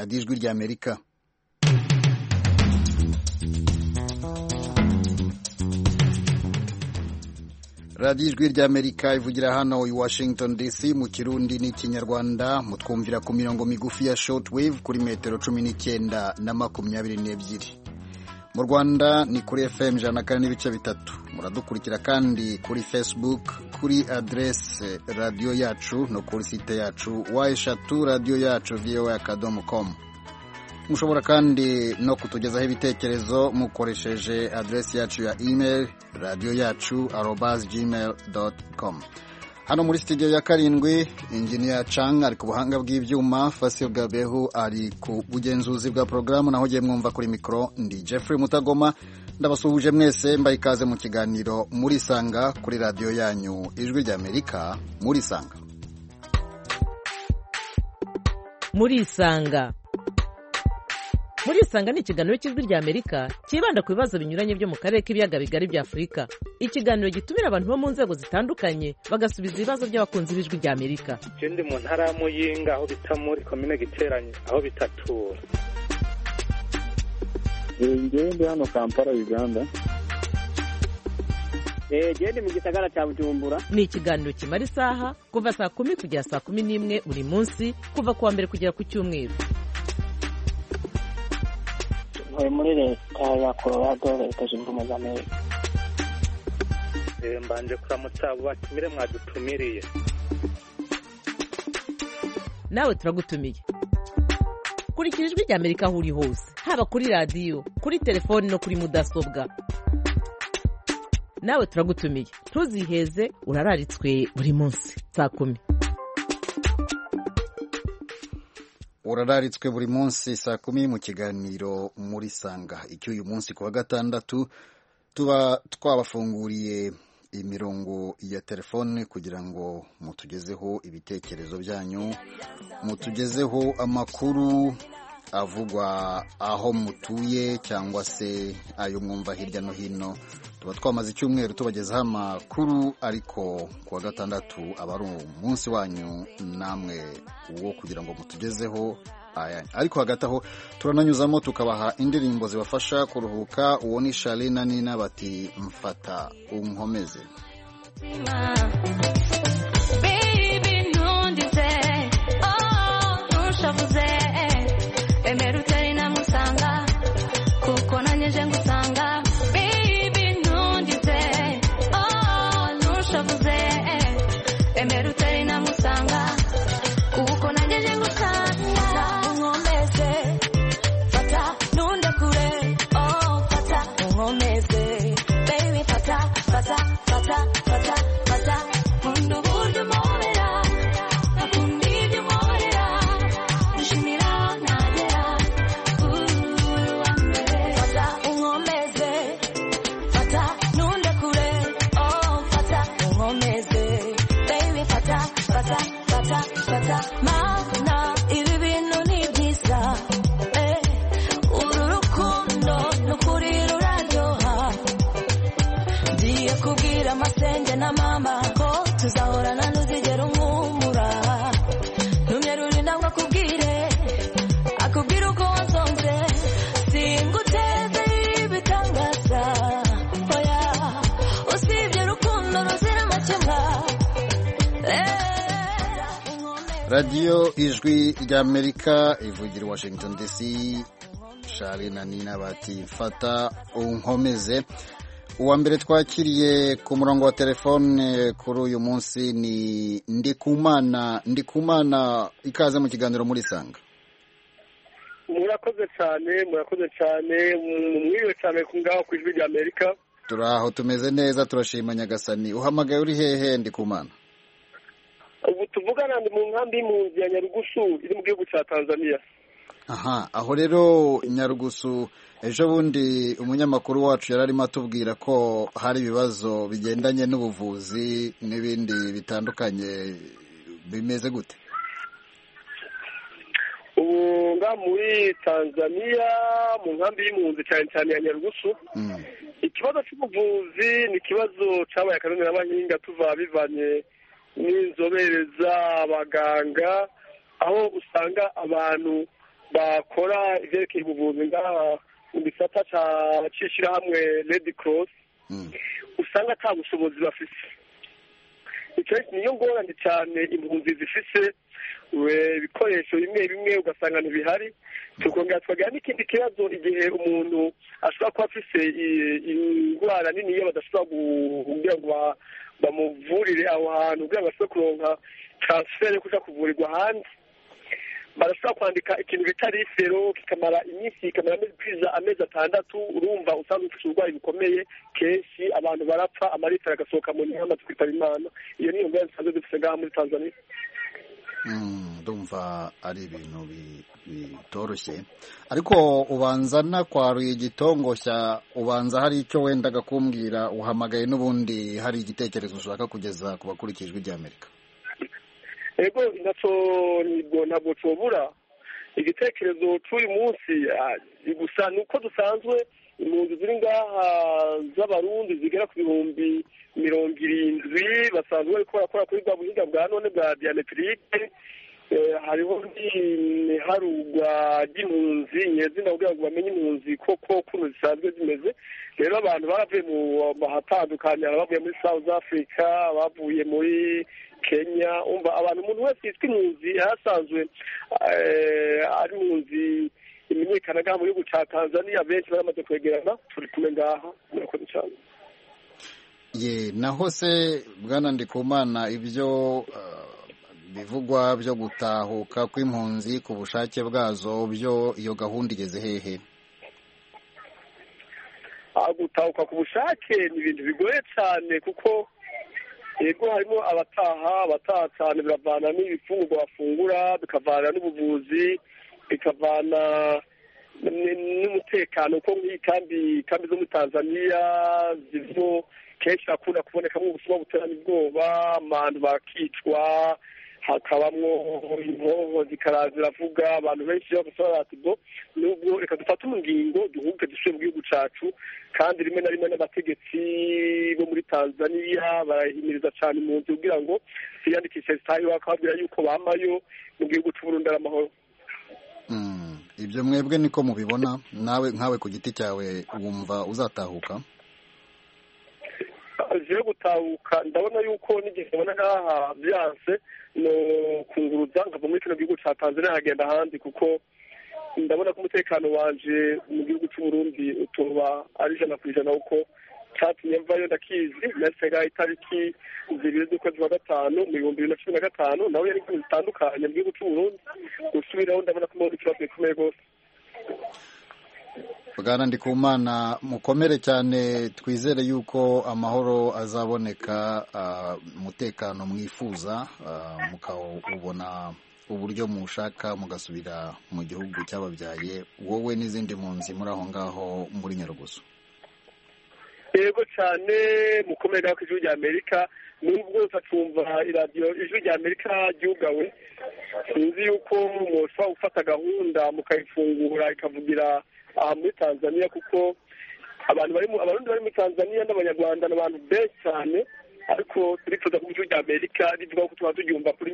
radiyo ijwi ry'Amerika. radiyo ijwi ry'Amerika ivugira hano i Washington DC mu Kirundi n'Ikinyarwanda, mutwumvira ku mirongo migufi ya shortwave kuri metero 19 na 22. Mu Rwanda ni kuri FM 104.3. Muradukurikira kandi kuri Facebook kuri adresse radio yacu no kuri site yacu wa3radioyacu.voa.com. Mushobora kandi no kutugezaho ibitekerezo mukoresheje adresse yacu ya email radioyacu@gmail.com. Hano muri studio ya karindwi, engineer Chang ari ku buhanga bw'ivyuma, Fasil Gabehu ari ku bugenzuzi bwa programu, naho je mwumva kuri mikro ndi Jeffrey Mutagoma. Ndabasuhuje mwese, mbaye ikaze mu kiganiro muri Sanga kuri radio yanyu ijwi ry'Amerika. Muri Sanga ni ikiganiro cy'ijwi ry'Amerika kibanda ku bibazo binyuranye byo mu karere k'ibiyaga bigari bya Afurika. Ikiganiro gitumira abantu bo mu nzego zitandukanye bagasubiza ibibazo by'abakunzi b'ijwi ry'Amerika. Ndi mu ntara y'Amuyinga aho bita muri komine Giteranye aho bitatura. Ndi hano Kampala, Uganda. Ndi mu gisagara cya Bujumbura. Ni ikiganiro kimara isaha kuva saa 10 kugera saa 11 buri munsi, kuva kuwa mbere kugera ku cyumweru. Muri leta ya Colorado, leta zunze ubumwe za Amerika. Mbanje kuramutsa abo batumire mwadutumiriye. Nawe turagutumiye. Kurikira ijwi ry'Amerika aho uri hose, haba kuri radio, kuri telefone no kuri mudasobwa. Nawe turagutumiye. Ntuziheze, urararitswe buri munsi saa 10. Urararitswe buri munsi saa 10 mu kiganiro muri Sanga. Icyo uyu munsi kuwa gatandatu tuba twabafunguriye imirongo ya telefone kugira ngo mutugezeho ibitekerezo byanyu, mutugezeho amakuru avugwa aho mutuye cyangwa se ayo mwumva hirya no hino. Tuba twamaze icyumweru tubagezaho amakuru, ariko kuwa gatandatu aba ari umunsi wanyu namwe uwo kugira ngo mutugezeho aya. Ariko hagati aho turananyuzamo tukabaha indirimbo zibafasha kuruhuka. Uwo ni Shalina Nina bati mfata unkomeze. Baby ntundize, ntushavuze, emera utari namusanga kuko nanyeje ngusanga. Baby ntundize, ntushavuze, emera utari namusanga kuko nanyeje ngusanga. Unkomeze, fata nundekure, fata unkomeze, baby fata, fata, fata, fata, fata, nkunda uburyo umpobera, nakunda ibyo unkorera, nshimira aho ntagera, uwa mbere. Fata unkomeze, fata nundekure, fata unkomeze, baby fata, fata, fata, fata. Mana ibi bintu ni byiza, uru rukundo n'ukuri ruraryoha. Ngiye kubwira amasenge na mama ko tuzahorana ntuzigera umwumura. Numye rurinda ngo akubwire uko wansonze, singuteze ibitangaza, oya usibye rukundo ruzira amakemwa. Radio ijwi ry'Amerika ivugira Washington DC. Shalina Nina bati mfata unkomeze. Uwa mbere twakiriye ku murongo wa telefone kuri uyu munsi ni Ndikumana. Ikaze mu kiganiro muri Sanga. Murakoze cyane mwiriwe cyane ngaho ku ijwi ry'Amerika. Turaho tumeze neza, turashima Nyagasani. Uhamagaye uri hehe Ndikumana? Ubu tuvugana ndi mu nkambi y'impunzi ya Nyarugusu iri mu gihugu cya Tanzania. Aha, aho rero Nyarugusu, ejo bundi umunyamakuru wacu yararimo atubwira ko hari ibibazo bigendanye n'ubuvuzi n'ibindi bitandukanye. Bimeze gute? Ubu nga muri Tanzania mu nkambi y'impunzi cyane ya Nyarugusu, ikibazo cy'ubuvuzi ni ikibazo cyabaye akarengane n'abahinga bivanye n'inzobere z'abaganga, aho usanga abantu bakora ivyerekeye ubuvuzi ngaha mu gisata c'ishirahamwe Red Cross usanga ata bushobozi bafise. Icyo niyo ngorane cyane impunzi zifise ibikoresho bimwe bimwe ugasanga ntibihari. Tukongera tukagira n'ikindi kibazo igihe umuntu ashobora kuba afise indwara nini iyo badashobora kugira ngo bamuvurire aho hantu kugira ngo ashobore kuronka transfer yo kuja kuvurirwa ahandi, barashobora kwandika ikintu bita rifero kikamara iminsi ikamara amezi 6. urumva usanzwe ufite uburwayi bukomeye, kenshi abantu barapfa, amarifero agasohoka mu nyama twitaba Imana. Iyo niyo ngorane dusanzwe dufite ngaha muri Tanzania. Ndumva ari ibintu bitoroshye, ariko ubanza nakwaruye igitongoshya, ubanza hari icyo wendaga kumbwira, uhamagaye n'ubundi hari igitekerezo ushaka kugeza ku bakurikijwe ry'Amerika. Ego ntabwo tubura igitekerezo cy'uyu munsi, gusa nuko dusanzwe impunzi ziri ngaha z'abarundi zigera ku 70,000 basanzwe bariko barakora kuri bwa buhinga bwa none bwa biometrique. Hariho n'iharugwa ry'impunzi nyezina kugira ngo bamenye impunzi koko ukuntu zisanzwe zimeze. Rero abantu baravuye mu mahatandukanye, bavuye muri South Africa, bavuye muri Kenya, abantu umuntu wese yitwa impunzi yasanzwe ari impunzi imenyekana ngaha mu gihugu ca Tanzania, benshi baramaze kwegerana, turi kumwe ngaha. Murakoze cyane. Naho se Bwana Ndikumana, ibyo bivugwa byo gutahuka kw'impunzi ku bushake bwazo, byo iyo gahunda igeze hehe? Gutahuka ku bushake ni ibintu bigoye cyane, kuko yego harimo abataha cyane, biravana n'ibifungurwa bafungura, bikavana n'ubuvuzi, bikavana n'umutekano, kuko nk'ikambi zo muri Tanzania zirimo kenshi hakunda kubonekamo ubusuma butera n'ubwoba, abantu bakicwa, hakabamwo inkoho zikaraza ziravuga, abantu benshi basaba ati bo nubwo reka dufate ingingo duhuke dusubire mu gihugu cacu. Kandi rimwe na rimwe n'abategetsi bo muri Tanzania barahimiriza cyane impunzi kugira ngo ziyandikishe zitahe, bakababwira yuko bamayo mu gihugu cy'u Burundi ari amahoro. Ibyo mwebwe niko mubibona? Nawe nkawe ku giti cyawe wumva uzatahuka? Je gutahuka ndabona yuko n'igihe ndabona ngaha byanse no kunguruza nkava muri kino gihugu ca Tanzania hagenda ahandi, kuko ndabona ko umutekano wanje mu gihugu cy'u Burundi utoba ari 100% uko cyatumye mvayo. Ndakizi nasega itariki 2 z'ukwezi kwa gatanu mu 2015 nawe yari ku bitandukanye mu gihugu cy'u Burundi, gusubiraho ndabona ko muri kibazo gikomeye gose. Bwana Ndikumana, mukomere cyane, twizere yuko amahoro azaboneka, umutekano mwifuza mukawubona uburyo mushaka, mugasubira mu gihugu cyababyaye, wowe n'izindi mpunzi muri aho ngaho muri Nyarugusu. Yego cyane, mukomere ku ijwi ry'Amerika, nubwo utatumva iradiyo ijwi ry'Amerika ryugawe, sinzi yuko mushobora gufata gahunda mukayifungura ikavugira aha muri Tanzania, kuko abarundi bari muri Tanzania n'abanyarwanda n'abantu benshi cyane, ariko turifuza ku ijwi ry'Amerika rivuga ko tuba turyumva kuri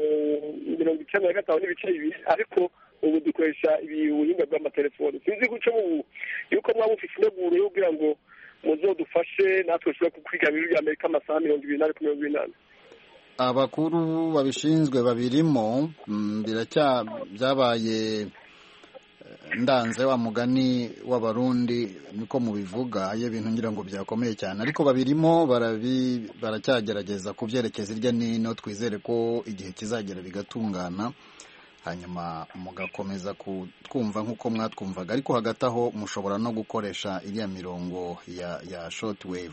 95 n'ibice 2, ariko ubu dukoresha ubuhinga bw'amatelefoni. Sinzi guca ubu yuko mwaba mufite integuro yo kugira ngo muzodufashe natwe dushobora kwiga ijwi ry'Amerika amasaha 24 abakuru babishinzwe babirimo. Byabaye ndanze wa mugani w'abarundi niko mubivuga, iyo bintu ngira ngo byakomeye cyane, ariko babirimo baracyagerageza kubyerekeza irya nino. Twizere ko igihe kizagera bigatungana, hanyuma mugakomeza kutwumva nk'uko mwatwumvaga, ariko hagati aho mushobora no gukoresha iriya mirongo ya shortwave.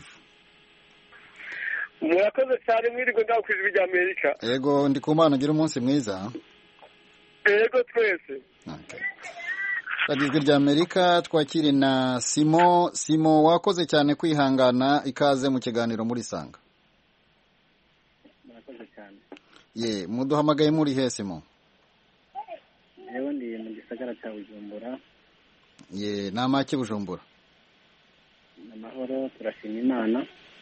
Murakoze cyane, mwirirwe ngaho ku ijwi ry'Amerika. Yego Ndikumana, ugira umunsi mwiza. Yego twese. Okay. Ijwi ry'Amerika twakiri na Simo, wakoze cyane kwihangana, ikaze mu kiganiro muri Sanga. Murakoze cyane. Muduhamagaye muri he Simo? Yewe ndi mu gisagara cya Bujumbura. Namaki Bujumbura? Amahoro, turashima Imana.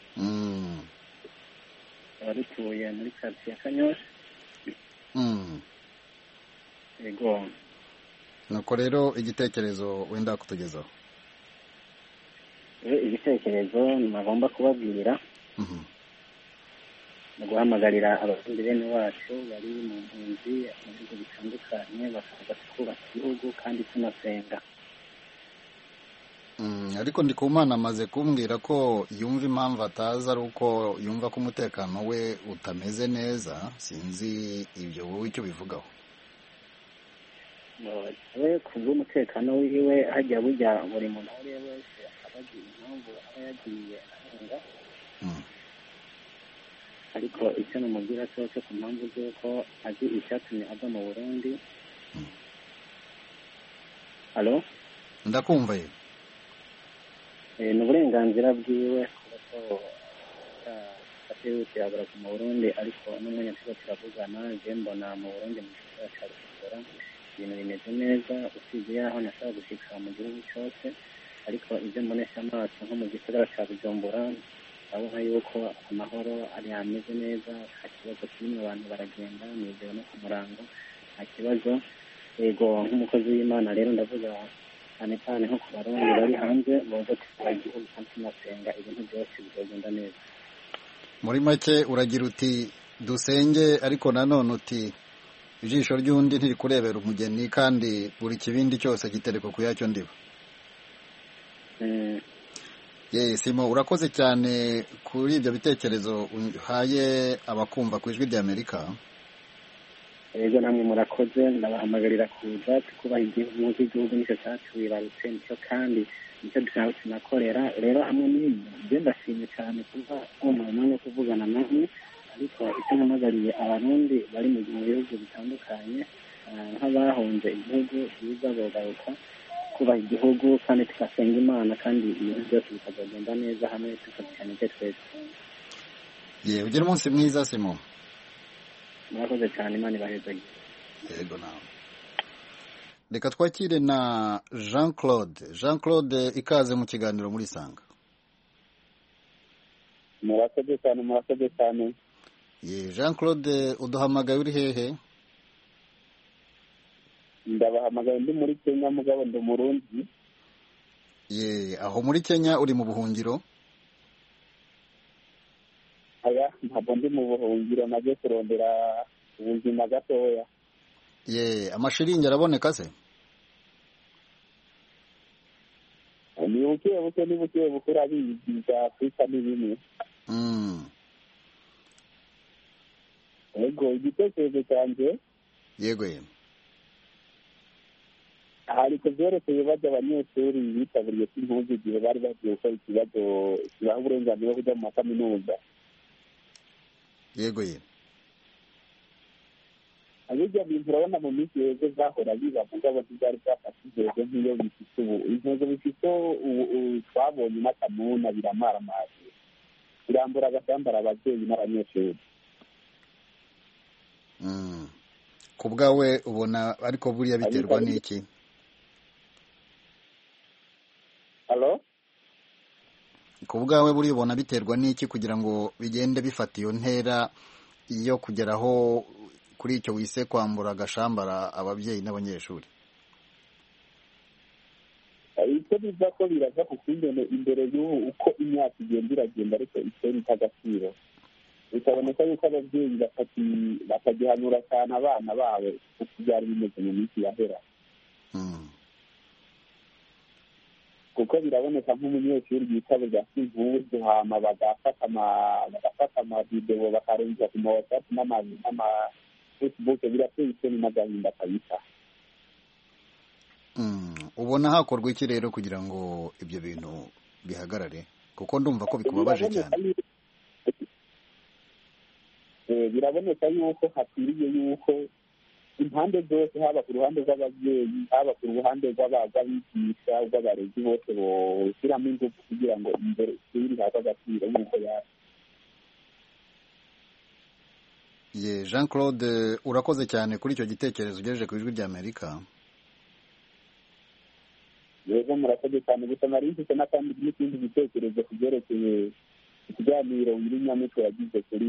Abatuye muri quartier ya Kanyosha. Yego. nuko rero igitekerezo wenda kutugezaho. Igitekerezo nagomba kubabwira mu guhamagarira abarundi bene wacu bari mu mpunzi mu bihugu bitandukanye bakaza twubaka igihugu kandi tunasenga. Ariko Ndikumana amaze kumbwira ko yumva impamvu ataza ari uko yumva ko umutekano we utameze neza. Sinzi ibyo wowe icyo bivugaho. We kubw'umutekano wiwe hajya burya buri muntu aho ariwe wese aba agira impamvu aba yagiye arenga. Ariko icyo namubwira cyose ku mpamvu z'uko azi icyatumye ava mu Burundi. Halo? Ndakumva ye. Ni uburenganzira bwiwe kuko atihutira ku mu Burundi, ariko n'umwanya tuba turavugana je mbona mu Burundi mu gisagara ca Bujumbura ibintu bimeze neza, usibye yaho nashaka gushika mu gihugu cyose, ariko ibyo mbonesha amaso nko mu gisagara ca Bujumbura urabona yuko amahoro ari ameze neza, nta kibazo kimwe, abantu baragenda mw'ijoro no ku murango nta kibazo. Yego nk'umukozi w'Imana rero ndavuga cyane cyane nko ku barundi bari hanze boza tuba igihugu kandi tunasenga ibintu byose bizagenda neza. Muri make uragira uti dusenge, ariko nanone uti ijisho ry'undi ntirikurebera umugeni kandi buri kibindi cyose gitereko ku yacyo ndiba. Simo, urakoze cyane kuri ibyo bitekerezo uhaye abakumva ku ijwi ry'Amerika. Yego namwe murakoze, ndabahamagarira kuza tukubaha igihugu nicyo cyatubibarutse, nicyo kandi nicyo dushaka tunakorera. Rero hamwe n'ibyo byo ndashimye cyane kuba umwanya wo kuvugana namwe, ariko icyo mpamagariye abarundi bari mu bihugu bitandukanye nk'abahunze igihugu biza bogaruka kubaha igihugu kandi tugasenga Imana, kandi ibintu byose bikagenda neza hamwe tukabikana ibyo twese. Ugire umunsi mwiza Simo. Murakoze cyane, Imana ibahezagire. Yego nawe. Reka twakire na Jean Claude. Jean Claude, ikaze mu kiganiro muri Sanga. Murakoze cyane. Jean Claude, uduhamagaye uri hehe? Ndabahamagaye ndi muri Kenya, mugabo ndi Murundi. Aho muri Kenya uri mu buhungiro? Aya, ntabwo ndi mu buhungiro, naje kurondera ubuzima gatoya. Amashiringi araboneka se? Ni buke urabizi bya Afurika ni bimwe. Yego, igitekerezo cyanjye. Yego. Hari ku byerekeye bajya abanyeshuri bitabiriye impunzi igihe bari bagiye gukora ikibazo kibaha uburenganzira bwo kujya mu makaminuza. Yego. Abijya bintu urabona mu minsi yeze zahora biba mugabo ntibari byafata intego nk'iyo bifite ubu. Intego bifite twabonye n'akamuna biramaramaje. Birambura agasambara ababyeyi n'abanyeshuri. Ku bwawe ubona ariko buriya biterwa n'iki? Halo? Ku bwawe buriya ubona biterwa n'iki kugira ngo bigende bifata iyo ntera iyo kugeraho kuri icyo wise kwambura agashambara ababyeyi n'abanyeshuri? Icyo biva ko biraza ku imbere y'ubu uko imyaka igenda iragenda, ariko icyo bita agaciro bikaboneka yuko ababyeyi batagihanura cyane abana babo uko byari bimeze mu minsi yahera. Kuko biraboneka nk'umunyeshuri yitabira impuzu hama bagafata amavideo bakarenza ku ma WhatsApp n'ama Facebook, birateye isoni n'agahinda kabisa. Ubona hakorwa iki rero kugira ngo ibyo bintu bihagarare? Kuko ndumva ko bikubabaje cyane. Biraboneka yuko hakwiriye yuko impande zose, haba ku ruhande rw'ababyeyi, haba ku ruhande rw'abigisha, rw'abarezi, bose boshyiramo ingufu kugira ngo imbere ishuri habe agaciro nk'uko yari. Jean Claude, urakoze cyane kuri icyo gitekerezo ugejeje ku ijwi ry'Amerika. Yego murakoze cyane, gusa nari mfite n'ikindi gitekerezo ku byerekeye ikiganiro Nyir'inyamutwe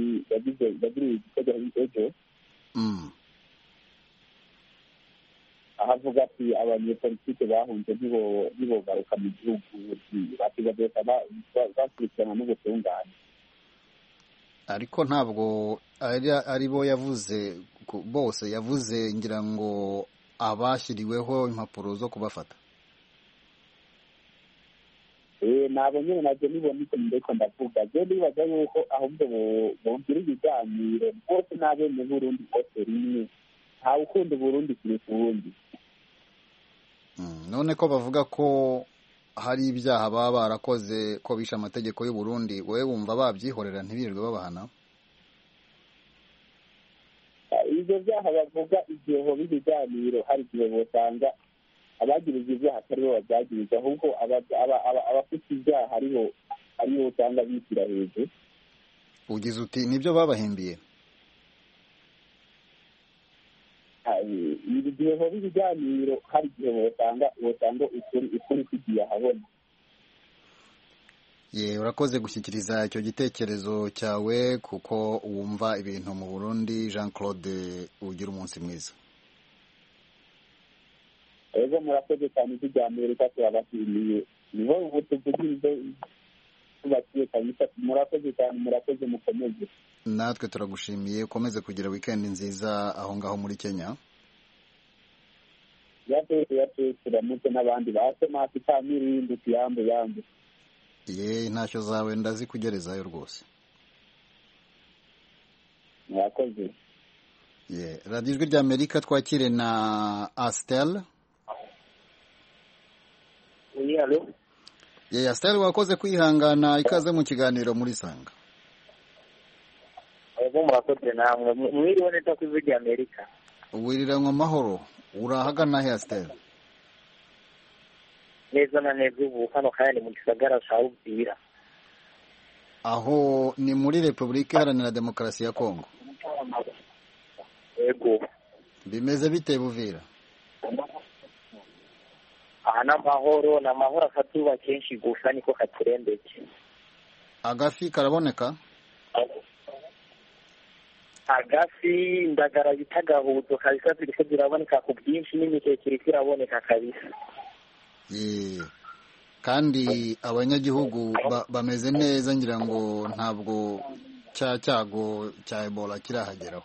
yagiriye igitego ejo. ahavuga ati abanyepolitike bahunze ntibogaruka mu gihugu batigazeka bakurikirana n'ubutungane. ariko ntabwo ari bo yavuze bose, yavuze ngira ngo abashyiriweho impapuro zo kubafata. nabo nyine nabyo nibona icyo ndiko ndavuga je ndibaza yuko ahubwo bogira ibiganiro bose n'abene Burundi bose rimwe, ntawe ukunda Burundi kurusha uwundi. None ko bavuga ko hari ibyaha baba barakoze ko bishe amategeko y'u Burundi, wowe wumva babyihorera ntibirirwe babahana? Ibyo byaha bavuga igihe hoba ibiganiro, hari igihe bosanga abagiriza ibyaha atari bo babyagiriza, ahubwo abafite ibyaha aribo usanga bishyira hejuru. Ugize uti nibyo babahimbiye? igihe hoba ibiganiro, hari igihe bosanga ukuri kugiye ahabona. Urakoze gushyikiriza icyo gitekerezo cyawe kuko wumva ibintu mu Burundi. Jean Claude, ugira umunsi mwiza. Ego murakoze cyane ijwi Amerika, turabashimiye. Niho ubu tuvugirize tubakiye kabisa. Murakoze cyane, murakoze, mukomeze. Natwe turagushimiye, ukomeze kugira weekend nziza aho ngaho muri Kenya. Yateye turamutse n'abandi basemati Kamirindi yambe. Ntacyo zawe ndazikugerezayo rwose. Murakoze. Radio Ijwi rya Amerika, twakire na Astel. Allo. Astel, wakoze kwihangana, ikaze mu kiganiro muri Sanga. Ego murakoze namwe, mwiriwe neza ku Ijwi rya Amerika. Wiriranywe amahoro, urahagana he Astel? Neza na neza ubu hano kandi mu gisagara cya Uvira. Aho ni muri Repubulika Iharanira Demokarasi ya Kongo? Ego. Bimeze bite Uvira? Aha n'amahoro afatuba kenshi gusa niko katurembeke. Agafi karaboneka? Agafi indagara bita gahuzo kabisa ziriko ziraboneka ku bwinshi, n'imikeke iraboneka kabisa. Kandi abanyagihugu bameze neza, ngira ngo ntabwo cyago cya Ebola kirahageraho.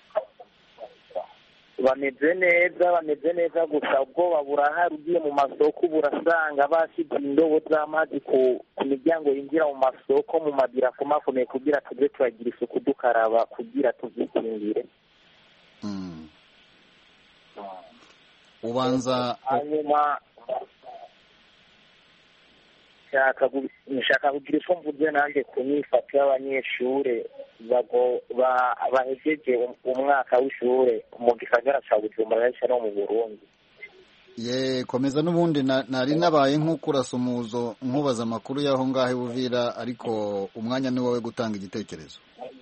Bameze neza gusa ubwoba burahari. Ugiye mu masoko burasanga bashyize indobo z'amazi ku miryango yinjira mu masoko, mu mabira akomakomeye kugira tujye turagira isuku dukaraba kugira tubyikingire. Ubanza hanyuma nshaka kugira icyo mvuze nanjye ku myifato y'abanyeshuri bahejeje umwaka w'ishuri mu gisagara cya Bujumbura no mu Burundi. Komeza n'ubundi nari nabaye nk'ukurasa umuzo nkubaza amakuru y'aho ngaho Buvira, ariko umwanya ni wowe gutanga igitekerezo.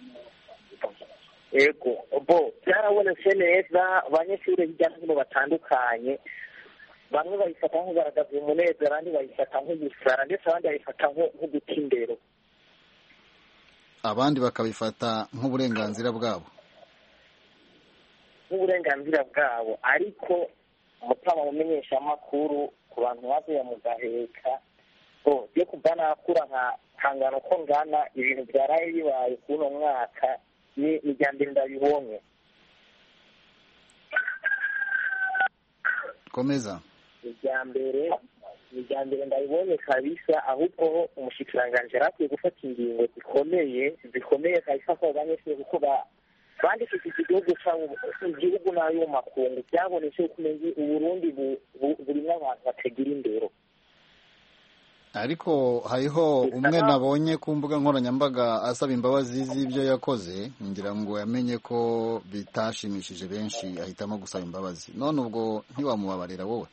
Ego byarabonetse neza, abanyeshuri hirya no hino batandukanye, bamwe bayifata nk'ugaragaza umunezero, abandi bayifata nk'ugusara, ndetse abandi bayifata nko guta indero, abandi bakabifata nk'uburenganzira bwabo. Ariko umutama umenyesha amakuru ku bantu bavuye mu gaheka byo kuva nakura nkangana uko ngana, ibintu byaraye bibaye kuri uno mwaka ni irya mbere ndabibonye. Komeza. Irya mbere ndabibonye kabisa, ahubwo umushikiranganji arakwiye gufata ingingo zikomeye kabisa ko abanyeshuri, kuko bandikishije igihugu cyabo, igihugu nayo mu makungu, byabonetse ko Uburundi burimo abantu batagira indero. Ariko hariho umwe nabonye ku mbuga nkoranyambaga asaba imbabazi z'ibyo yakoze, ngira ngo yamenye ko bitashimishije benshi ahitamo gusaba imbabazi. None ubwo ntiwamubabarira wowe?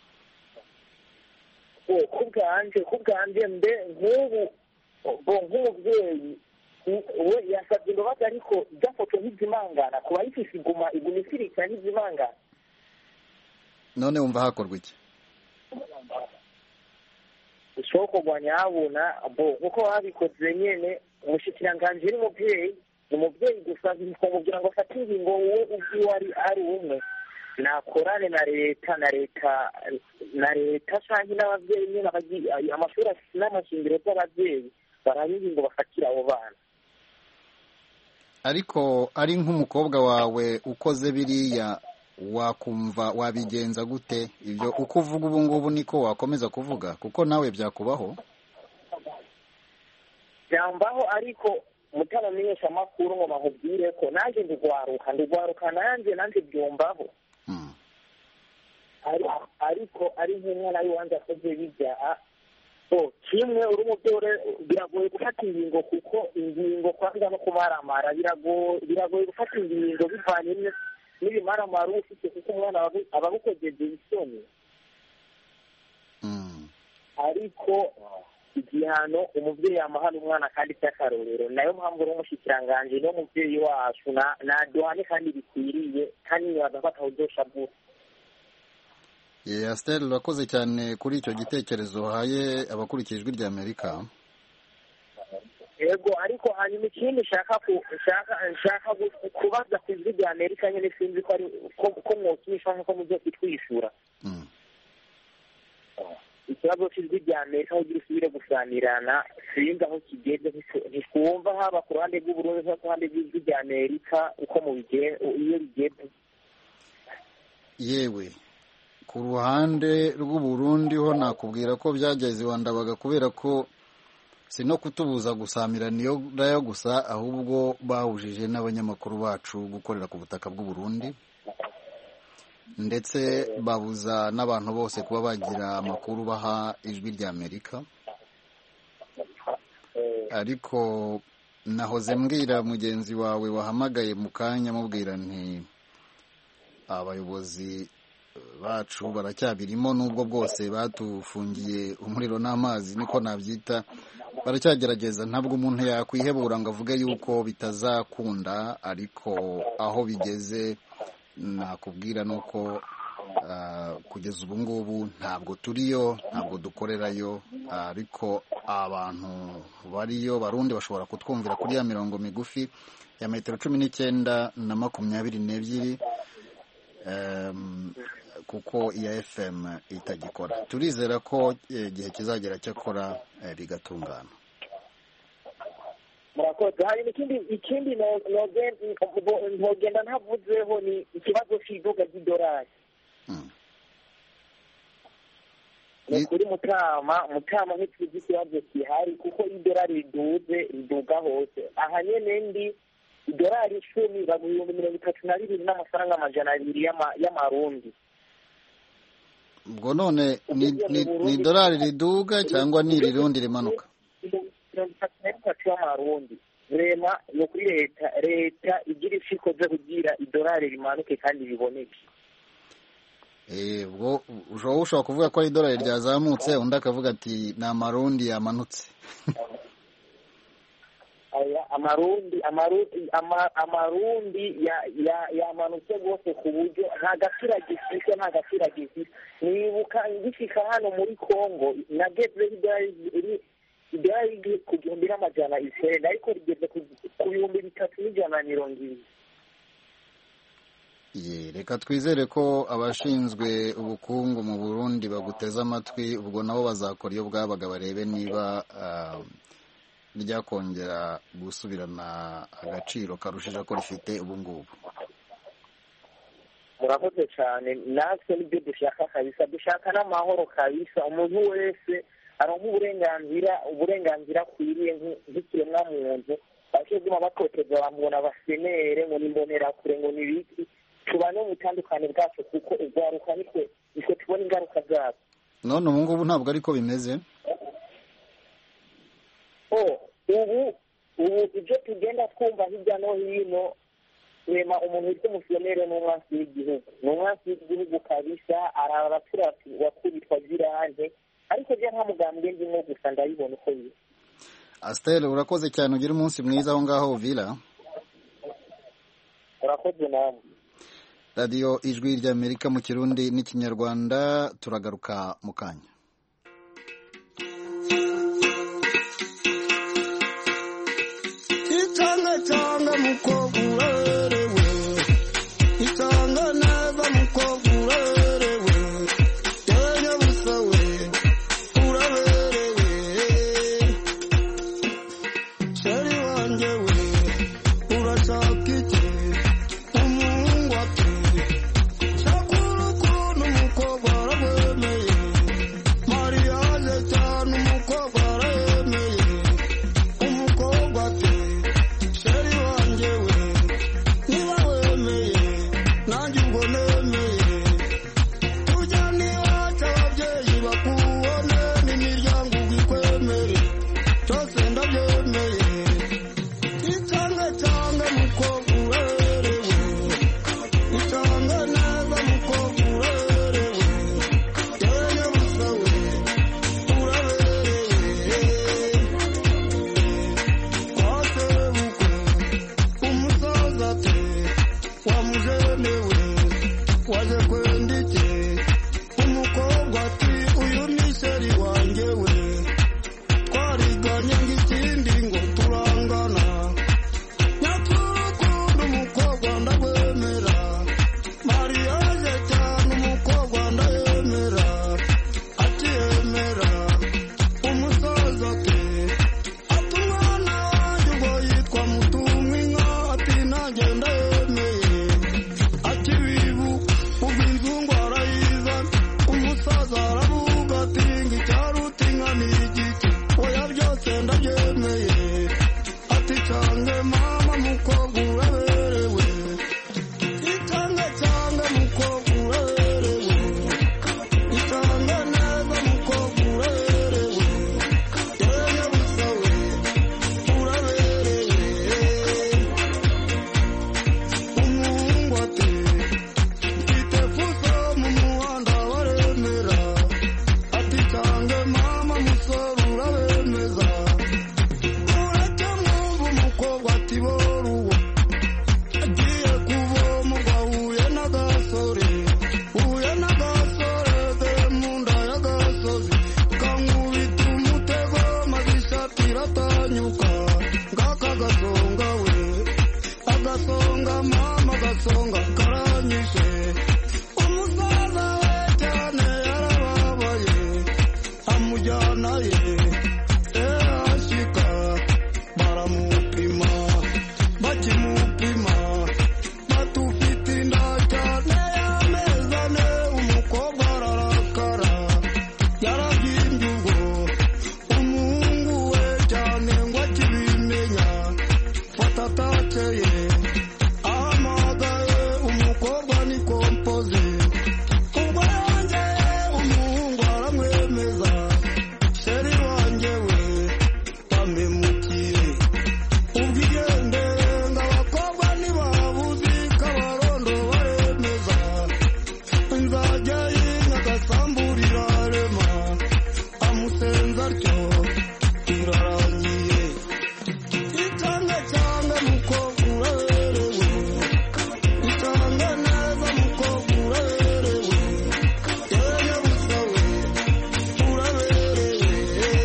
Ku bwanjye mbe nk'umubyeyi we yasabye imbabazi, ariko igafoto nk'izimangana kuba yifise iguma isirika nk'izimangana. None wumva hakorwa iki? Ishokorwa nyabuna kuko babikoze nyene. Umushikiranganji ni umubyeyi gusa, kugira ngo afate ingingo wowe ubwiwe ari umwe, nakorane na leta canke n'abavyeyi nyene amashuri n'amashingiro by'abavyeyi barabizi ngo bafatire abo bana. ariko ari nk'umukobwa wawe ukoze biriya wakumva wabigenza gute? Ibyo uko uvuga ubu ngubu niko wakomeza kuvuga kuko nawe byakubaho? Byambaho, ariko mutabamenyesha amakuru ngo bahubwire ko nanjye ndugwaruka nanjye byumbaho. ariko ari nk'umwana w'iwanjye akoze bijya kimwe uri umubyeyi biragoye gufata ingingo, kuko ingingo kwanza no kumaramara biragoye gufata ingingo bivanye n'ibimaramara uba ufite, kuko umwana aba agukojeje isoni. ariko igihano umubyeyi yamahana umwana kandi cy'akarorero, nayo mpamvu uri umushyikiranganje n'umubyeyi wacu naduhane kandi bikwiriye, kandi nibaza ko atawudosha bwose. Astel, urakoze cyane kuri icyo gitekerezo uhaye abakurikiye Ijwi ry'Amerika. Yego, ariko hanyuma ikindi nshaka kubaza ku Ijwi ry'Amerika nyine, sinzi ko ari ko mwokinisha nk'uko mujye kutwishyura ikibazo cy'Ijwi ry'Amerika, aho ugira usubire gusanirana, sinzi aho kigeze, ntitwumva haba ku ruhande rw'Uburundi no ku ruhande rw'Ijwi ry'Amerika uko iyo bigeze. Yewe ku ruhande rw'Uburundi ho nakubwira ko byageze iwandabaga, kubera ko si no kutubuza gusamira niyo dayo gusa, ahubwo bahujije n'abanyamakuru bacu gukorera ku butaka bw'Uburundi, ndetse babuza n'abantu bose kuba bagira amakuru baha Ijwi ry'Amerika. ariko nahoze mbwira mugenzi wawe wahamagaye mu kanya mubwira nti abayobozi bacu baracyabirimo, nubwo bwose batufungiye umuriro n'amazi niko nabyita, baracyagerageza. Ntabwo umuntu yakwihebura ngo avuge yuko bitazakunda, ariko aho bigeze nakubwira nuko kugeza ubu ngubu ntabwo turiyo, ntabwo dukorerayo, ariko abantu bariyo Barundi bashobora kutwumvira kuri ya mirongo migufi ya metero 19 na 22 kuko iya FM itagikora. Turizera ko igihe kizagera cyakora bigatungana. Murakoze. Hari ikindi ntogenda ntavuzeho, ni ikibazo cy'iduga ry'idolari. Ni kuri Mutama nk'iki kibazo kihari, kuko idolari riduga hose. Aha nyene ndi idolari 10 baguye 32 n'amafaranga 200 y'amarundi. Ubwo none ni idolari riduga cyangwa ni irirundi rimanuka? 33 y'amarundi. Rema no kuri leta igira ishikoze kugira idolari rimanuke kandi biboneke. Ubwo ushobora kuvuga ko idolari ryazamutse, undi akavuga ati ni amarundi yamanutse. amarundi yamanutse rwose ku buryo nta gaciro gifite. Nibuka ngishika hano muri Kongo nageze idolari ku 1,900, ariko rigeze ku 3,120. Reka twizere ko abashinzwe ubukungu mu Burundi baguteza amatwi, ubwo nabo bazakora iyo bwabaga barebe niba ryakongera gusubirana agaciro karushije ko rifite ubu ngubu. Murakoze cyane. Natwe nibyo dushaka kabisa, dushaka n'amahoro kabisa. Umuntu wese aronka uburenganzira akwiriye nk'ikiremwa muntu. Bakiguma bakoteza bamubona basenere ngo nimbonera kure ngo nibiki. Tubane mu butandukane bwacu, kuko ugwaruka nitwe tubona ingaruka zacu. None ubu ngubu ntabwo ariko bimeze. Ubu ibyo tugenda twumva hirya no hino, wema umuntu witwa umusionere n'umwansi w'igihugu kabisa, arabatura wakubitwa zirante, ariko byo nta mugambwe ndimo gusa ndabibona uko biri. Astel, urakoze cyane, ugira umunsi mwiza aho ngaho Uvira. Urakoze namwe. Radio Ijwi ry'Amerika mu Kirundi n'Ikinyarwanda, turagaruka mu kanya. Itanga mukobwa urerewe, itanga neza mukobwa agenda yemeye ati bibu ubw'inzungu arayizana umusaza aravuga ati ngicyaruta inka ni igiki oya byose ndabyemeye ati cange mama mukobwa uraberewe icange cange mukobwa uraberewe icange neza mukobwa uraberewe yewe busawe uraberewe umuhungu ati mfite fuso mu muhanda baremera ati cange mama musore urabemeza ureke mwumva umukobwa ati boruwo agiye kuvoma ugahuye n'agasore uhuye n'agasore dore mu nda y'agasozi kankubita umutego maze ishati iratanyuka ngaka agasonga we agasonga mama agasonga karanyishe umusaza we cyane yarababaye amujyana ye ashika baramupima bakimupima batufite inda cyane y'amezi ane umukobwa ararakara yarabyimbye ubwo umuhungu we cyane ngo akibimenya fata atakeye ahamagaye umukobwa ni kompoze ubwo yongeye umuhungu aramwemeza sheri wanjye we bamemukiye ubwigendere ngo abakobwa ntibabuzi kabarondo baremeza nzajya yinka agasamburira rema amusenza atyo birarangiye icange cange mukobwa uraberewe icange neza mukobwa uraberewe yewe busawe uraberewe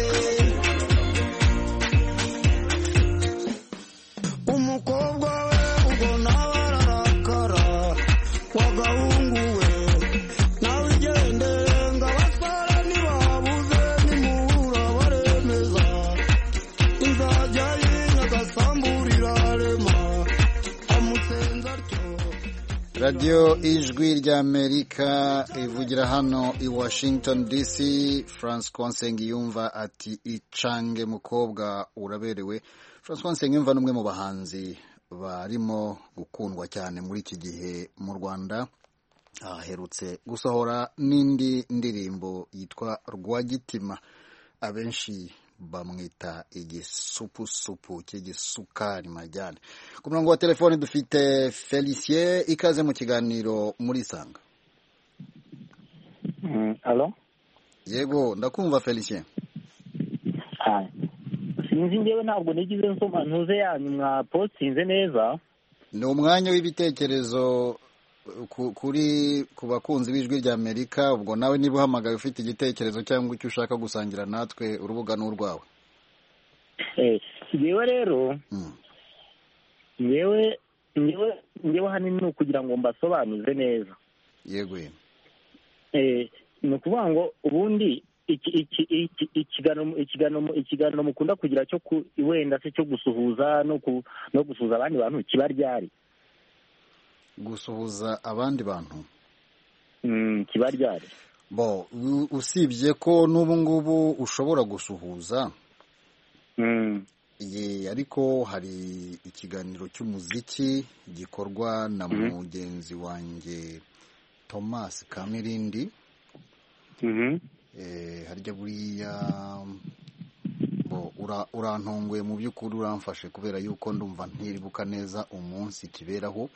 umukobwa we ubwo nawe ararakara wagahungu we nawe igendere ngo abasore ntibabuze nimuhura baremeza inzajya yinka agasamburira rema amusenza atyo radiyo ijwi ry'amerika ivugira hano i washington dc. Francois Nsengiyumva ati icange mukobwa uraberewe. Francois Nsengiyumva ni umwe mu bahanzi barimo gukundwa cyane muri iki gihe mu Rwanda. Aherutse gusohora n'indi ndirimbo yitwa Rwagitima, abenshi bamwita igisupusupu cy'igisukari majyane. Ku murongo wa telefone dufite Felicien, ikaze mu kiganiro muri Sanga. Alo? Yego, ndakumva Felicien. Sinzi njyewe ntabwo nigize nsoma ntuze yanyu mwa postinze neza. Ni umwanya w'ibitekerezo ku bakunzi b'ijwi rya Amerika. Ubwo nawe niba uhamagaye ufite igitekerezo cyangwa icyo ushaka gusangira natwe, urubuga ni urwawe. Yewe rero yewe hanini ni ukugira ngo mbasobanuze neza. Yego. Ni ukuvuga ngo ubundi ikiganiro mukunda kugira cyo wenda se cyo gusuhuza no gusuhuza abandi bantu kiba ryari? Gusuhuza abandi bantu kiba ryari? Bo usibye ko n'ubu ngubu ushobora gusuhuza ariko hari ikiganiro cy'umuziki gikorwa na mugenzi wanjye Thomas Kamirindi. Harya buriya urantunguye mu by'ukuri, uramfashe kubera yuko ndumva ntiribuka neza umunsi kiberaho,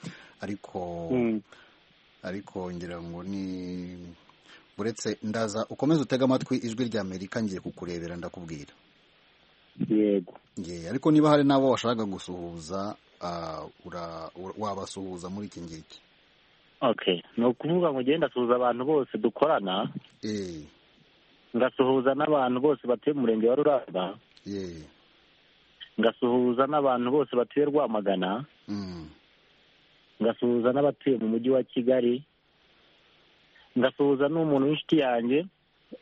ariko ngira ngo ni buretse ndaza ukomeze utega amatwi ijwi rya Amerika, ngiye kukurebera ndakubwira. Yego. Ariko niba hari nabo washaka gusuhuza wabasuhuza muri iki ngiki. Okay, no kuvuga ngo genda suhuza abantu bose dukorana. Ngasuhuza n'abantu bose batuye mu murenge wa Ruramba. Ngasuhuza n'abantu bose batuye Rwamagana. Ngasuhuza n'abatuye mu mujyi wa Kigali. Ngasuhuza n'umuntu w'inshuti yanjye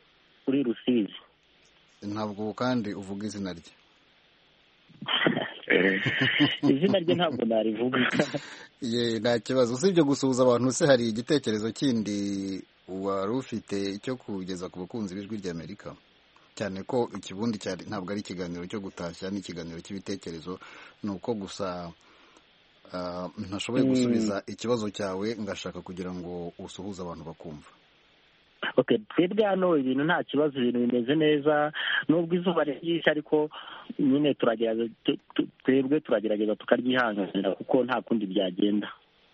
uri Rusizi. Ntabwo kandi uvuga izina rye. izina rye ntabwo narivuga. Nta kibazo. Usibye gusuhuza abantu, se hari igitekerezo kindi wari ufite cyo kugeza ku bakunzi b'Ijwi ry'Amerika? Cyane ko ikibundi ntabwo ari ikiganiro cyo gutashya, ni ikiganiro cy'ibitekerezo. Ni uko gusa ntashoboye gusubiza ikibazo cyawe, ngashaka kugira ngo usuhuze abantu bakumva. Okay, twebwe hano ibintu nta kibazo, ibintu bimeze neza, nubwo izuba ari ryinshi ariko nyine twebwe turagerageza tukaryihanganira kuko nta kundi byagenda.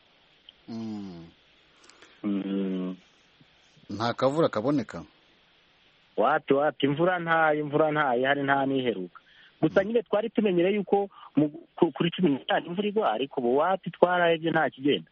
Nta kavura kaboneka? Wapi imvura ntayo hari, nta niheruka. Gusa nyine twari tumenyereye yuko kuri 15 imvura igwa, ariko ubu wapi twararebye nta kigenda.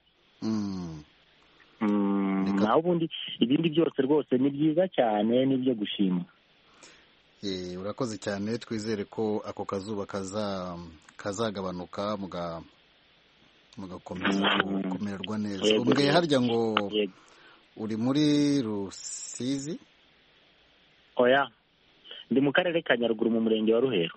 Naho ubundi ibindi byose rwose ni byiza cyane, nibyo gushima. Urakoze cyane, twizere ko ako kazuba kazagabanuka mugakomeza kumererwa neza. Umbwiye harya ngo uri muri Rusizi? Oya, ndi mu karere ka Nyaruguru mu murenge wa Ruhero.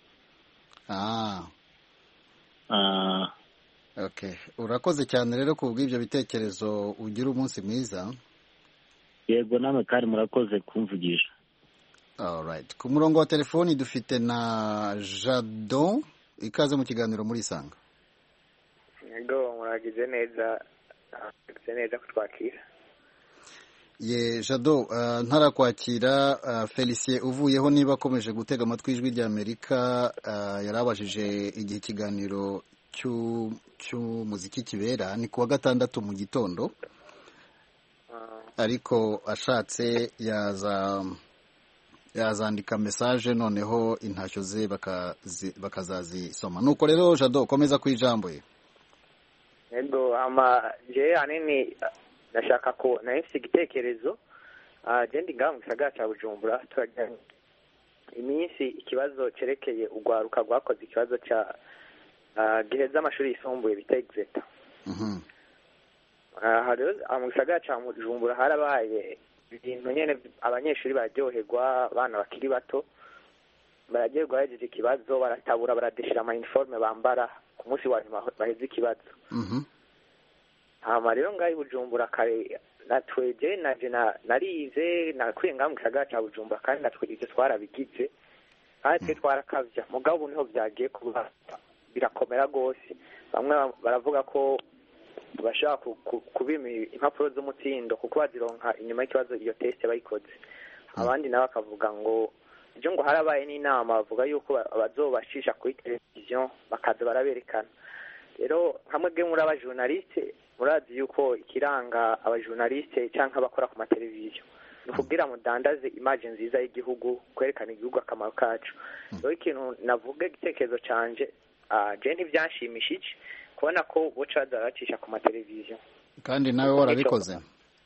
Okay, urakoze cyane rero ku bw'ibyo bitekerezo, ugira umunsi mwiza. Yego, namwe kandi murakoze kumvugisha. Alright, ku murongo wa telefoni dufite na Jado, ikaze mu kiganiro muri Isanga. Yego, muragize neza kutwakira. Jado, ntarakwakira, Felicien uvuyeho niba akomeje gutega amatwi Ijwi ry'Amerika, yarabajije igihe ikiganiro cy'umuziki kibera, ni kuwa gatandatu mu gitondo, ariko ashatse yazandika message, noneho intashyo ze bakazazisoma. Nuko rero Jado, komeza ku ijambo ye. Yego, je anene nashaka ko nahise igitekerezo je ndi ngaho mu gisagara cya Bujumbura, turajyanye iminsi ikibazo cerekeye ugwaruka rwakoze ikibazo cya giheza amashuri yisumbuye bita exeta. Hariho mu gisagara cya Bujumbura harabaye ibintu nyene, abanyeshuri bararyoherwa, abana bakiri bato bararyoherwa bahejeje ikibazo, baratabura baradeshira ama uniforme bambara ku munsi wa nyuma baheze ikibazo. Hama rero ngaho Bujumbura kare natweje narize nakwiye ngaho mu gisagara cya Bujumbura, kandi natweje twarabigize, kandi twe twarakavya, mugabo ubu niho byagiye kuba birakomera rwose. Bamwe baravuga ko bashaka kubima impapuro z'umutsindo kuko bazironka inyuma y'ikibazo iyo test bayikoze. Abandi nabo bakavuga ngo ibyo ngo harabaye n'inama, bavuga yuko bazobashisha kuri televiziyo bakaza baraberekana. Rero hamwe bwe muri abajournaliste murazi yuko ikiranga abajournaliste cyangwa abakora ku mateleviziyo ni kugira mudandaze image nziza y'igihugu, kwerekana igihugu akamaro kacu. Rero ikintu navuga igitekerezo canje je ntibyashimishije kubona ko boca baracisha ku mateleviziyo. Kandi nawe warabikoze?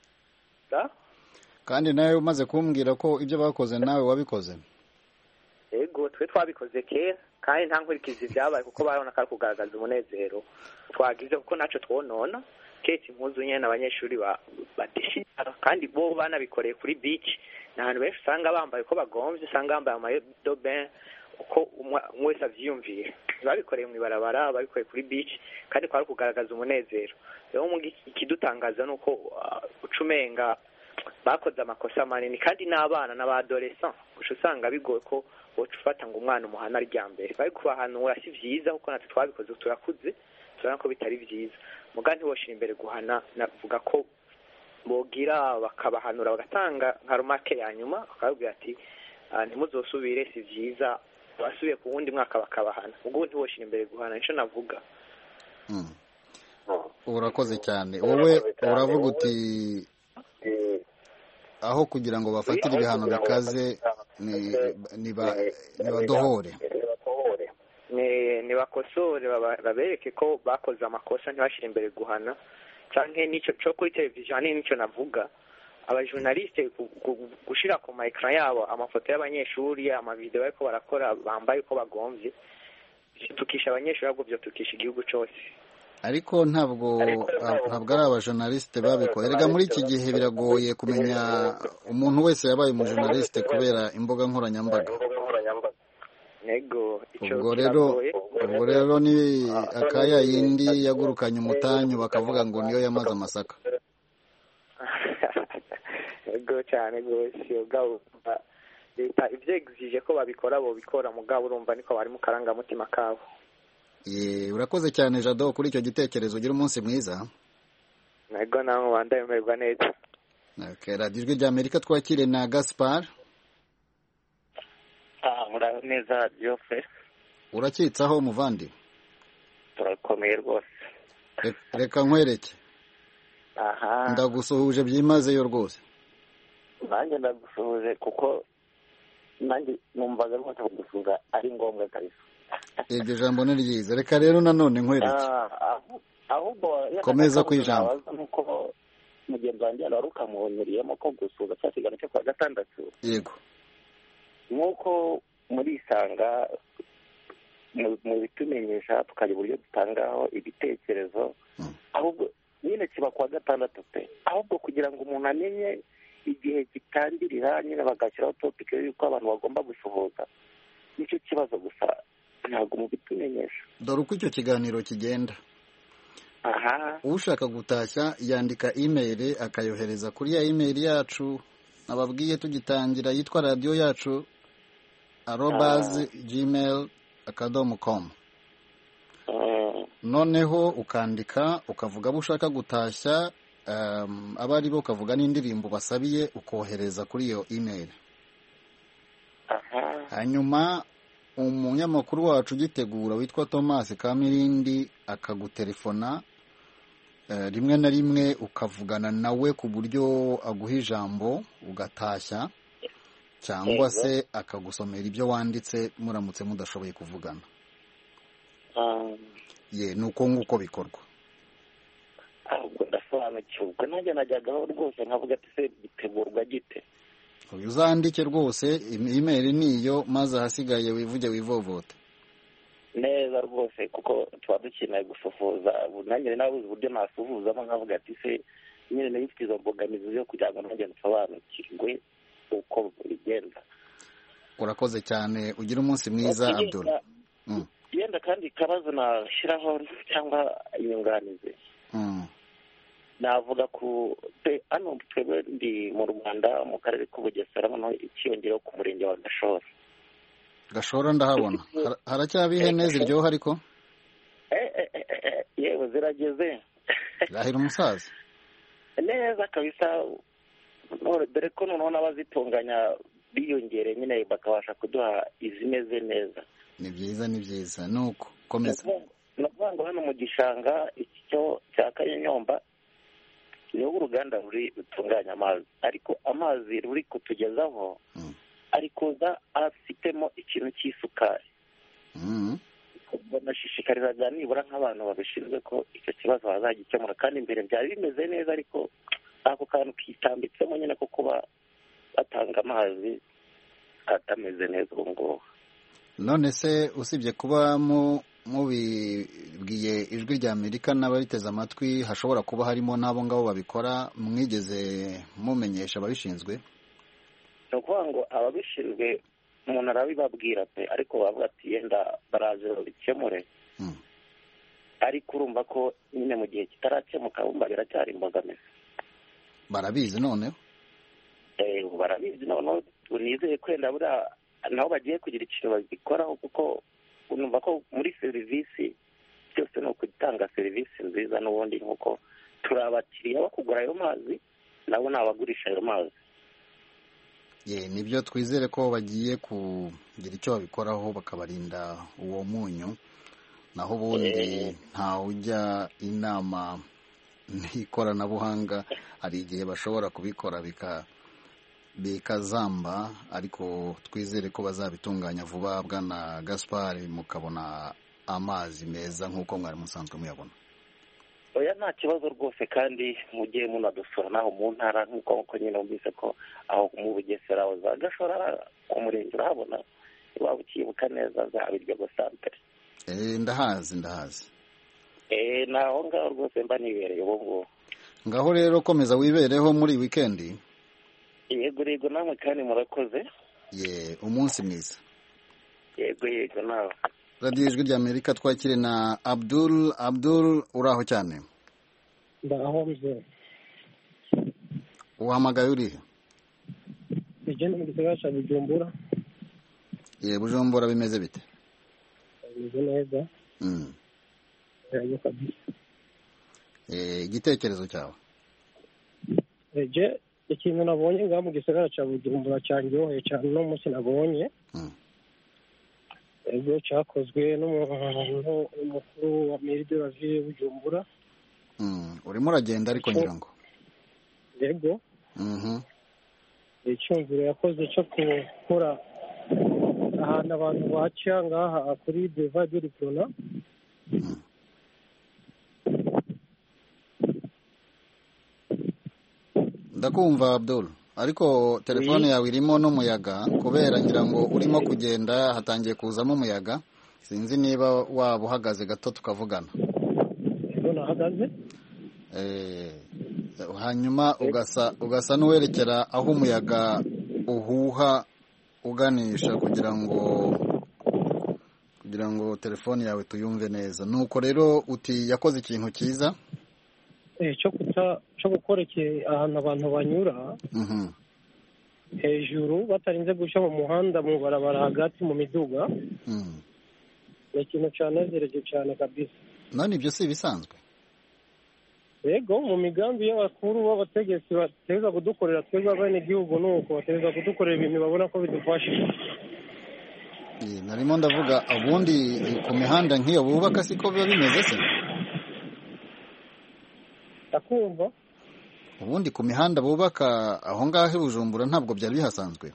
Kandi nawe umaze kumbwira ko ibyo bakoze nawe wabikoze? Yego, twe twabikoze kera, kandi nta nkurikizi byabaye kuko barabona ko ari kugaragaza umunezero twagize, kuko naco twonona ketse impuzu nyene abanyeshuri badeshira, kandi bo banabikoreye kuri beach. N'ahantu benshi usanga bambaye ko bagomvye, usanga bambaye amayo bain uko umwe wese avyiyumvira. Babikoreye mu ibarabara, babikoreye kuri beach, kandi kwari kugaragaza umunezero. Rero ikidutangaza nuko ucumenga bakoze amakosa manini, kandi n'abana n'abadolescent usanga bigoye ko wocufata ngo umwana umuhana rya mbere. Bari kubahanura si vyiza kuko natwe twabikoze turakuze, turabona ko bitari vyiza. Muga ntiboshira imbere guhana, navuga ko bogira bakabahanura bagatanga nka rumake ya nyuma, bakabwira ati ntimuzosubire, si vyiza, basubiye ku wundi mwaka bakabahana. Ubwo ntiboshira imbere guhana, nico navuga. Urakoze cyane. Wowe uravuga uti aho kugira ngo bafatire ibihano bikaze nibadohore, nibakosore, babereke ko bakoze amakosa, ntibashire imbere guhana. Canke nico cyo kuri televiziyo nico navuga, abajournaliste gushira ku ma ecran yabo amafoto y'abanyeshuri, amavideo bariko barakora bambaye uko bagomvye, tukisha abanyeshuri ahubwo byo tukisha igihugu cyose. Ariko ntabwo ari abajournaliste babikoze. Erega muri iki gihe biragoye kumenya umuntu wese yabaye umujournaliste kubera imbuga nkoranyambaga. Nego, ubwo rero ubwo rero ni akaya yindi yagurukanye umutanyu bakavuga ngo niyo yamaze amasaka. Ego cyane rwose ubwabo leta ibyo exige ko babikora bo bikora mugabo urumva niko bari mu karangamutima kabo. Urakoze cyane Jado kuri icyo gitekerezo. Ugira umunsi mwiza. Ego nawe wandayemerwa neza. Radio Ijwi ry'Amerika twakire na Gaspar. Muraho neza Geoffrey. Urakitsaho muvandi? Turakomeye rwose. Reka nkwereke. Ndagusuhuje byimazeyo rwose. Nanjye ndagusuhuje kuko nanjye numvaga rwose kugusuhuza ari ngombwa kabisa. Iryo jambo ni ryiza. Reka rero nanone nkwereke. Ahubwo komeza kwijambo. Nuko mugenzi wanjye warukamuhonyoriyemo ko gusuhuza cya kiganiro cyo kwa gatandatu. Yego. Nk'uko muri Isanga mu bitumenyesha tukareba uburyo dutangaho ibitekerezo, ahubwo nyine kiba kwa gatandatu pe, ahubwo kugira ngo umuntu amenye igihe gitangirira nyine bagashyiraho topike y'uko abantu bagomba gusuhuza, nicyo kibazo gusa ntabwo mu bitumenyesha. Dore uko icyo kiganiro kigenda. Ushaka gutashya yandika email akayohereza kuri ya email yacu ababwiye tugitangira yitwa radio yacu @gmail.com. Noneho ukandika ukavuga abo ushaka gutashya, abari bo ukavuga n'indirimbo basabiye ukohereza kuri iyo email. Hanyuma umunyamakuru wacu ugitegura witwa Thomas Kamirindi akagutelefona rimwe na rimwe ukavugana nawe ku buryo aguha ijambo ugatashya, cyangwa se akagusomera ibyo wanditse muramutse mudashoboye kuvugana. Nuko nguko bikorwa. Ahubwo ndasobanukirwa, nanjye najyagaho rwose nkavuga ati se bitegurwa gite? Uzandike rwose email niyo, maze ahasigaye wivuge wivovote. Neza rwose kuko tuba dukeneye gusuhuza, nanjye nabuze uburyo nasuhuzamo nkavuga ati se nyine nifite izo mbogamizi yo kugira ngo nanjye nsobanukirwe uko bigenda. Urakoze cyane, ugira umunsi mwiza Abdul. Yenda kandi kabazo nashyiraho cyangwa inyunganizi. Navuga ku hano twebwe ndi mu Rwanda mu karere k'Ubugesera hano ikiyongeraho ku murenge wa Gashora. Gashora ndahabona. Haracyabi ihene ziryoha ariko? Yewe zirageze. Rahira umusaza. Neza kabisa. Dore ko noneho n'abazitunganya biyongere nyine bakabasha kuduha izimeze neza. Ni byiza nuko komeza. Navuga hano mu gishanga icyo cya Kanyonyomba niho uruganda rutunganya amazi, ariko amazi ruri kutugezaho ari kuza afitemo ikintu cy'isukari. Banashishikarizaga nibura nk'abantu babishinzwe ko icyo kibazo bazagikemura, kandi imbere byari bimeze neza, ariko ako kantu kitambitsemo nyine ko kuba batanga amazi atameze neza ubu ngubu. None se usibye kuba mubibwiye Ijwi ry'Amerika n'ababiteze amatwi, hashobora kuba harimo n'abo ngabo babikora, mwigeze mumenyesha ababishinzwe? Ni ukuvuga ngo ababishinzwe umuntu arabibabwira pe, ariko bavuga ati yenda baraje babikemure, ariko urumva ko nyine mu gihe kitarakemuka bumva biracyari imbogamizi. Barabizi noneho? Barabizi noneho, nizeye kwenda buriya nabo bagiye kugira ikintu babikoraho, kuko urumva ko muri serivisi byose ni ukutanga serivisi nziza, n'ubundi nk'uko turi abakiriya bo kugura ayo mazi, nabo ni abagurisha ayo mazi. Nibyo twizere ko bagiye kugira icyo babikoraho bakabarinda uwo munyu, naho ubundi ntawe ujya inama n'ikoranabuhanga, hari igihe bashobora kubikora bikazamba, ariko twizere ko bazabitunganya vuba. Bwana Gaspar, mukabona amazi meza nk'uko mwari musanzwe muyabona. Oya, nta kibazo rwose, kandi mugiye munadusura naho mu ntara nk'uko nyine wumvise ko aho mu Bugesera za Gashora ku murenge urahabona, waba ukibuka neza za Biryogo santere. Ndahazi. Naho ngaho rwose mba nibereye ubu ngubu. Ngaho rero komeza wibereho muri wikendi. Yego namwe kandi murakoze. Umunsi mwiza. Yego nawe. radiyo ijwi ry'Amerika twakire na Abdul uraho cyane. Ndaho mzee. Uhamagaye urihe? Igenda mu gisagara cya Bujumbura. Bujumbura bimeze bite? Bimeze neza. Yego kabisa. Igitekerezo cyawe? Ikintu nabonye ngaha mu gisagara cya Bujumbura cyanyoheye cyane no munsi nabonye. Ego cyakozwe n'umuntu mukuru wa Mairie de la Ville Bujumbura. Urimo uragenda ariko ngira ngo. Yego. Icyumviro yakoze cyo gukora ahantu abantu baca ngaha kuri Boulevard du Rutona. Ndakumva Abdul, ariko telefone yawe irimo n'umuyaga kubera ngira ngo urimo kugenda hatangiye kuzamo umuyaga. Sinzi niba waba uhagaze gato tukavugana. Nahagaze. Hanyuma ugasa n'uwerekera aho umuyaga uhuha uganisha kugira ngo telefone yawe tuyumve neza. Nuko rero uti yakoze ikintu cyiza cyo gukora ahantu abantu banyura hejuru batarinze guca mu muhanda mu barabara hagati mu miduga. Ni ikintu cyanezereje cyane kabisa. None ibyo si ibisanzwe? Yego, mu migambi y'abakuru b'abategetsi bateza kudukorera twebwe abenegihugu nuko bateza kudukorera ibintu babona ko bidufashije. Narimo ndavuga ubundi ku mihanda nk'iyo bubaka siko biba bimeze se? Ndakumva. Ubundi ku mihanda bubaka aho ngaho Bujumbura ntabwo byari bihasanzwe?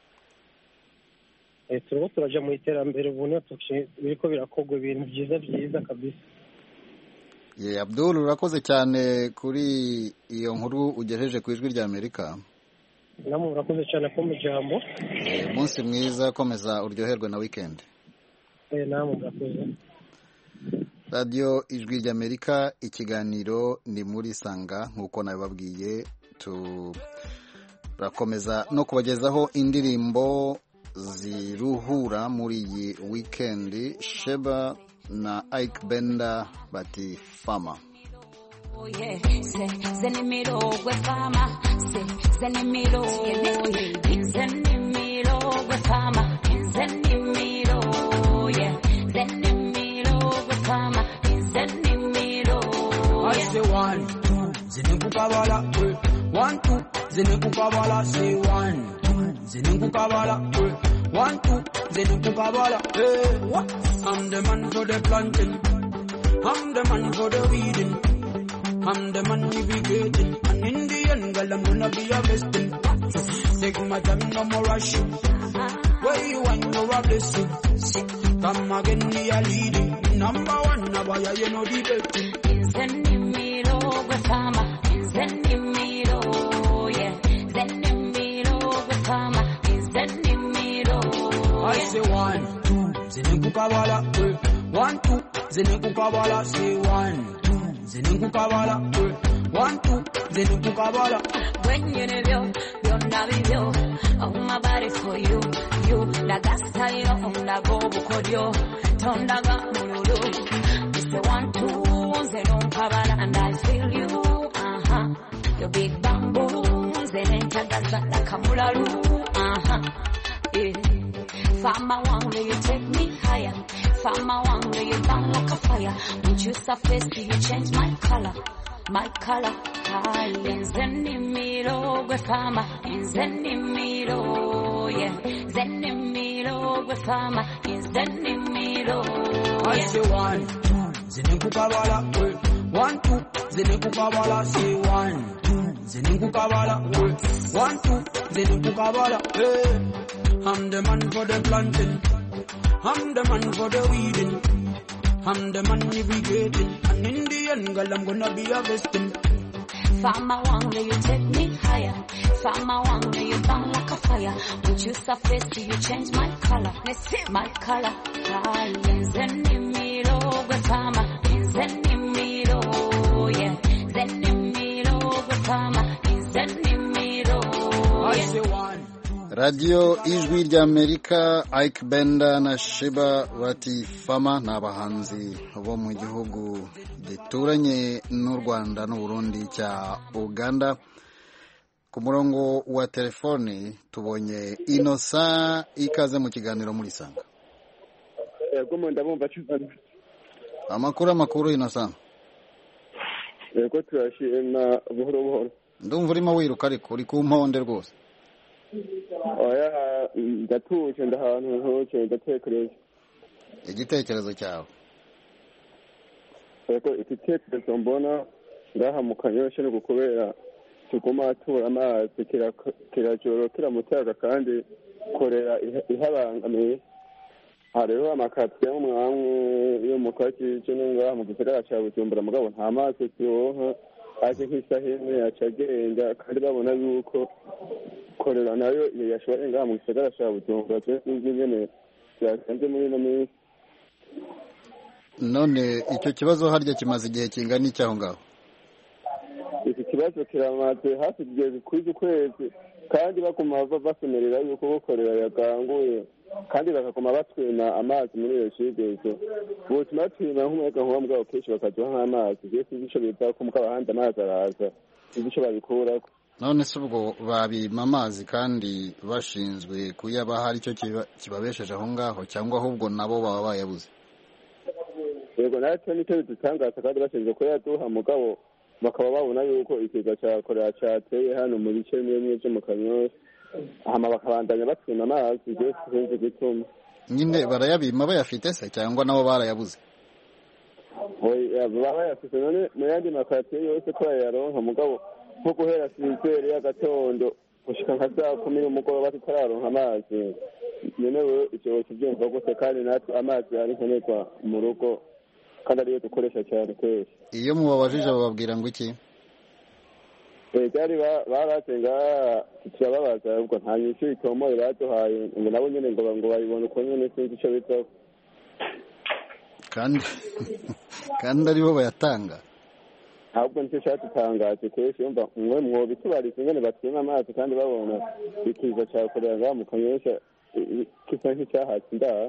Turimo turaja mu iterambere ubona biriko birakorwa ibintu byiza kabisa. Abdul urakoze cyane kuri iyo nkuru ugejeje ku ijwi ry'Amerika. Namwe urakoze cyane ko mujambo. Umunsi mwiza, komeza uryoherwe na weekend. Namwe urakoze. Radio ijwi ry'Amerika, ikiganiro ni muri Sanga nkuko nabibabwiye. Turakomeza no kubagezaho indirimbo ziruhura muri iyi weekend. Sheba na Ike Benda bati Fama. Zenimiro gwe fama, zenimiro gwe fama, zenimiro gwe fama, zenimiro. I say 1, 2, zinekukabala, 1, 2, zinekukabala, say 1, 2, zinekukabala, 1, 2, zinekukabala, what? I'm the man for the planting, I'm the man for the weeding, I'm the man navigating, and in the end, girl, I'm gonna be a besting. Take my time, no more rushing. Where you want, you're a blessing. Come again, we are leading. Number 1, now you know the betting. Zenimiro gwe fama, zenimiro, zenimiro gwe fama, zenimiro. I say 1, 2, zinekukabala, 1, 2, zinekukabala, say 1, 2, zinekukabala, 1, 2, zinekukabala. When you know byonna bibyo, oh my body for you, nagasta yo ndago bukodyo, tondaga mululu. It's the 1, 2, zenekukabala, and I feel you, your big bamboo, zenentagaza nakamulalu, Fama wangu, you take me higher. Fama wangu, you burn like a fire. When you surface, you change my color. My color. Zenimiro gwe fama, zenimiro, zenimiro gwe fama, zenimiro. I say 1, 2, zinekukabala, 1, 2, zinekukabala, say 1, 2, zinekukabala, 1, 2, zinekukabala, I'm the man for the planting, I'm the man for the weeding, I'm the man navigating, and in the end, girl, I'm gonna be a besting. Fama wangu, you take me higher. Fama wangu, you burn like a fire. When you surface, you change my color. My color. Zenimiro gwe fama, zenimiro, zenimiro gwe fama, zenimiro. I say 1. radiyo ijwi ry'Amerika. Ike Benda na Sheba Batifama ni abahanzi bo mu gihugu gituranye n'u Rwanda n'u Burundi cya Uganda. Ku murongo wa telefoni tubonye Innocent, ikaze mu kiganiro muri Sanga. Yego ndabumva cyane. Amakuru Innocent. Yego turashima buhoro buhoro. Ndumva urimo wiruka ariko uri ku mponde rwose. Oya ndatuje ndahantu ntoke ndatekereza. Igitekerezo cyawe? Yego igitekerezo mbona ngaha mu Kanyosha no gukubera tuguma tura amazi kirajoro kiramutaga kandi korera ihabangamiye. Hariho amakatiye y'umwamwe yo mu Kakije ngaha mu gisagara cya Bujumbura mugabo nta mazi turonka aje nk'isaha imwe acagenda kandi babona yuko korera nayo yashobora ngaha mu gisagara cya Bujumbura cyose nyene byasanze muri no minsi. None icyo kibazo harya kimaze igihe kingana iki aho ngaho? Iki kibazo kiramaze hafi igihe bikwiye ukwezi kandi bakuma basomerera yuko gukorera yaganguye kandi bakaguma batwina amazi muri iyo shigezo. Butuma twina nk'umuyaga nkuba mugabo kenshi bakaduha nk'amazi byose ibico biza ko mukaba ahandi amazi araza ibico babikurako. None se ubwo babima amazi kandi bashinzwe kuyabaha hari icyo kibabesheje aho ngaho cyangwa ahubwo nabo baba bayabuze? Yego natwe nicyo bidutangaza kandi bashinzwe kuyaduha mugabo bakaba babona yuko ikiza cya korera cyateye hano mu bice bimwe byo mu Kanyosha hama bakabandanya batwina amazi byose sinzi gituma. Nyine barayabima bayafite se cyangwa nabo barayabuze? Oya bayafite none mu yandi makatiye yose ko yaronka mugabo nko guhera sizere y'agatondo gushika nka saa 10 y'umugoroba tutararonka amazi. Nyene we icyo kibyumva gute kandi natwe amazi ari nkenerwa mu rugo kandi ariyo dukoresha cyane kwese. Iyo mubabajije bababwira ngo iki? Byari baratenga turababaza ubwo nta nyinshi itomoye baduhaye ngo nabo nyene ngo bayibone uko nyene sinzi icyo bitwa kandi aribo bayatanga. Ahubwo nicyo cyatutangaje kwese yumva mwe mwobitubariza ingene batwima amazi kandi babona ikiza cya korera ngaha mu Kanyosha kisa nk'icyahatse indaha.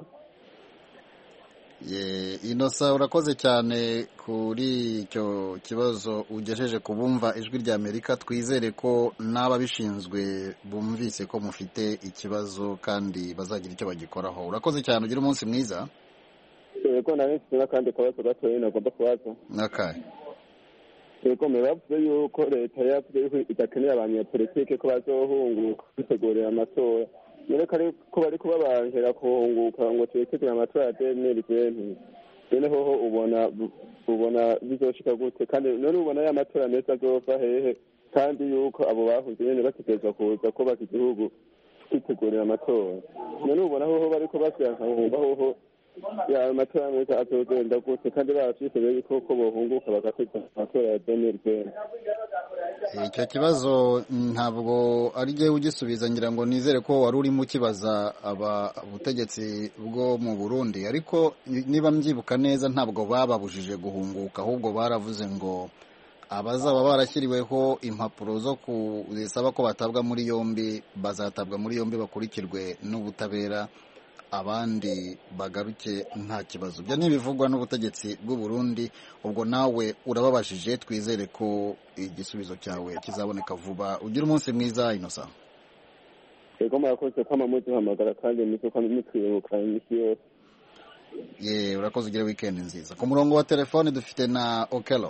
Innocent urakoze cyane kuri icyo kibazo ugejeje kubumva ijwi ry'Amerika. Twizere ko n'ababishinzwe bumvise ko mufite ikibazo kandi bazagira icyo bagikoraho. Urakoze cyane, ugira umunsi mwiza. Yego nari kandi kabazo gatoye nagomba kubaza. Nakaye. Yego muravuze yuko leta yavuze yuko idakeneye abanyapolitike ko bazohunguka kwitegurira amatora. Nereka ko bari kubabanjira kuhunguka ngo twetegure amatora ya 2020. None hoho ubona bizoshika gute kandi none ubona ya matora meza azova hehe kandi yuko abo bahuze nyene bategerezwa kuza ko baki igihugu kwitegurira amatora. None ubona hoho bari ko basyanka hoho ya matora meza azogenda gute kandi bafite yuko ko bohunguka bagategura amatora ya 2020. Icyo kibazo ntabwo ari gihe ugisubiza, ngira ngo nizere ko wari urimo ukibaza ubutegetsi bwo mu Burundi, ariko niba mbyibuka neza ntabwo bababujije guhunguka, ahubwo baravuze ngo abazaba barashyiriweho impapuro zo kuzisaba ko batabwa muri yombi bazatabwa muri yombi bakurikirwe n'ubutabera, abandi bagaruke nta kibazo. Byo ntibivugwa n'ubutegetsi bw'u Burundi. Ubwo nawe urababajije, twizere ko igisubizo cyawe kizaboneka vuba. Ugira umunsi mwiza Innocent. Yego murakoze kama muduhamagara kandi niko mitwibuka imisi yose. Urakoze, ugire weekend nziza. Ku murongo wa telefone dufite na Okelo.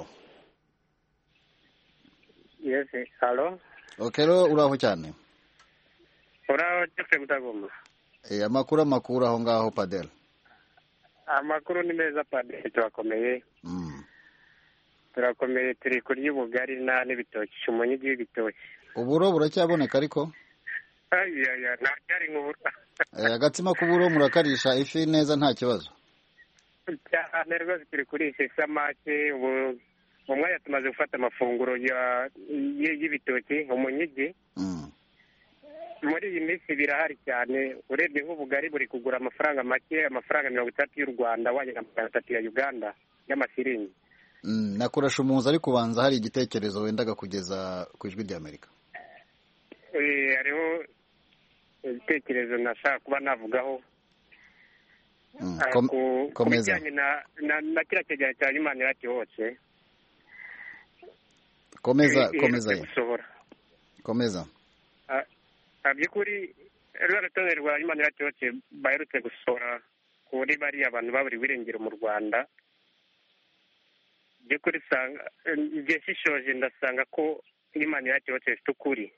Yes, hello. Okelo, uraho cyane? Uraho cyane gutagoma. Amakuru aho ngaho Padel. Amakuru ni meza Padel, turakomeye. Turakomeye, turi kurya ubugari n'ibitoki, umunyi w'ibitoki. Uburo buracyaboneka ariko? Ntacyari nk'uburo. Agatsima k'uburo murakarisha ifi neza nta kibazo? Cyane rwose turi kurisha isamake, ubu mu mwanya tumaze gufata amafunguro y'ibitoki, umunyigi. Muri iyi minsi birahari cyane, urebye nk'ubugari buri kugura amafaranga make, amafaranga 30 y'u Rwanda wanye na 30 ya Uganda y'amasiringi. Nakurasha umuzi ari kubanza hari igitekerezo wendaga kugeza ku ijwi ry'Amerika. Hariho ibitekerezo nashaka kuba navugaho ku bijyanye na kiriya cyegeranyo cya Human Rights Watch. komeza by'ukuri ruriya rutonde rwa Human Rights Watch baherutse gusohora kuri bariya abantu baburiwe irengero mu Rwanda, by'ukuri igihe shishoje ndasanga ko Human Rights Watch ifite ukuri,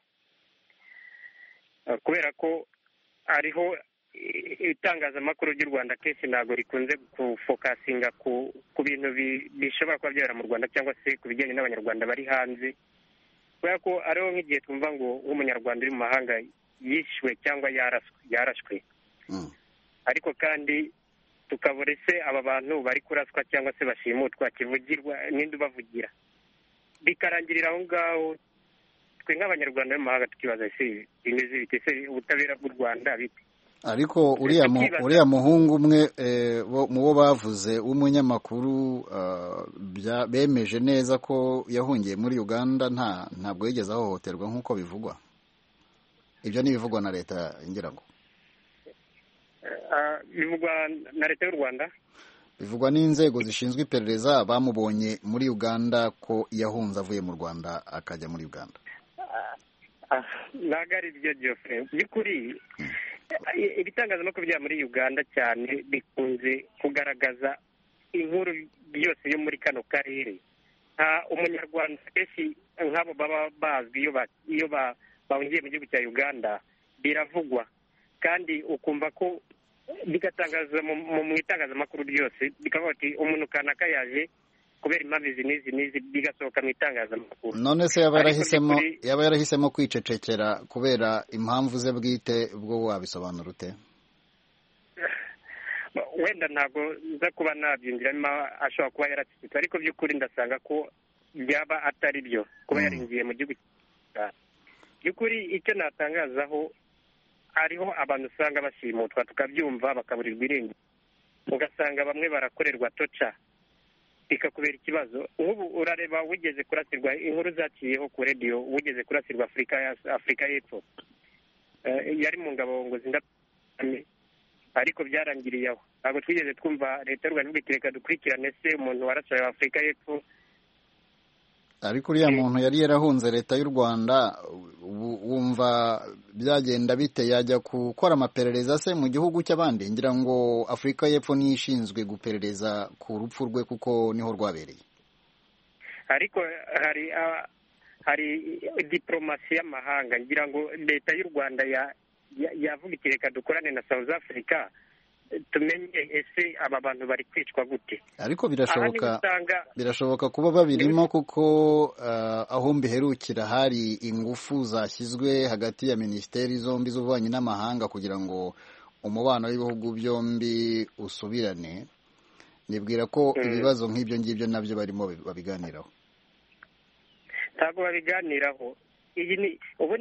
kubera ko hariho itangazamakuru ry'u Rwanda kenshi ntabwo rikunze gufokasinga ku bintu bishobora kuba byabera mu Rwanda cyangwa se ku bijyanye n'abanyarwanda bari hanze, kubera ko ariho nk'igihe twumva ngo nk'umunyarwanda uri mu mahanga yishwe cyangwa yarashwe, ariko kandi tukabura ese aba bantu bari kuraswa cyangwa se bashimutwa kivugirwa n'indi ubavugira, bikarangirira aho ngaho. Twe nk'abanyarwanda bo mu mahanga tukibaza ese bimeze bite, ese ubutabera bw'u Rwanda bite? Ariko uriya muhungu umwe mu bo bavuze w'umunyamakuru bemeje neza ko yahungiye muri Uganda ntabwo yigeze ahohoterwa nk'uko bivugwa. Ibyo ni ibivugwa na leta ngira ngo. Bivugwa na leta y'u Rwanda? Bivugwa n'inzego zishinzwe iperereza bamubonye muri Uganda ko yahunze avuye mu Rwanda akajya muri Uganda. Ntabwo ari byo Geoffrey, by'ukuri ibitangazamakuru bya muri Uganda cyane bikunze kugaragaza inkuru yose yo muri kano karere. Nta umunyarwanda kenshi nk'abo baba bazwi iyo bahungiye mu gihugu cya Uganda biravugwa, kandi ukumva ko bigatangaza mu itangazamakuru ryose bikavuga ati umuntu kanaka yaje kubera impamvu izi n'izi bigasohoka mu itangazamakuru. None se yaba yarahisemo kwicecekera kubera impamvu ze bwite, bwo wabisobanura ute? Wenda ntabwo nza kuba nabyinjiramo, ashobora kuba yaracecetse, ariko by'ukuri ndasanga ko byaba atari byo kuba yarinjiye mu gihugu. By'ukuri icyo natangazaho, hariho abantu usanga bashimutwa tukabyumva bakaburirwa irengero, ugasanga bamwe barakorerwa toca bikakubera ikibazo. Nk'ubu urareba wigeze kurasirwa, inkuru zaciyeho ku radiyo, wigeze kurasirwa Afurika y'Epfo, yari mu ngabo ngo zindapame, ariko byarangiriye aho. Ntabwo twigeze twumva leta y'u Rwanda ivuga reka dukurikirane se umuntu warashaye Afurika y'Epfo. Ariko uriya muntu yari yarahunze leta y'u Rwanda, wumva byagenda bite? Yajya gukora amaperereza se mu gihugu cy'abandi? Ngira ngo Afurika y'Epfo niyo ishinzwe guperereza ku rupfu rwe kuko niho rwabereye. Ariko hari diplomasi y'amahanga, ngira ngo leta y'u Rwanda yavuga iti reka dukorane na South Africa tumenye ese aba bantu bari kwicwa gute. Ariko birashoboka kuba babirimo, kuko aho mbiherukira hari ingufu zashyizwe hagati ya minisiteri zombi z'ububanyi n'amahanga kugira ngo umubano w'ibihugu byombi usubirane. Nibwira ko ibibazo nk'ibyo ngibyo nabyo barimo babiganiraho. Ntabwo babiganiraho. Ubu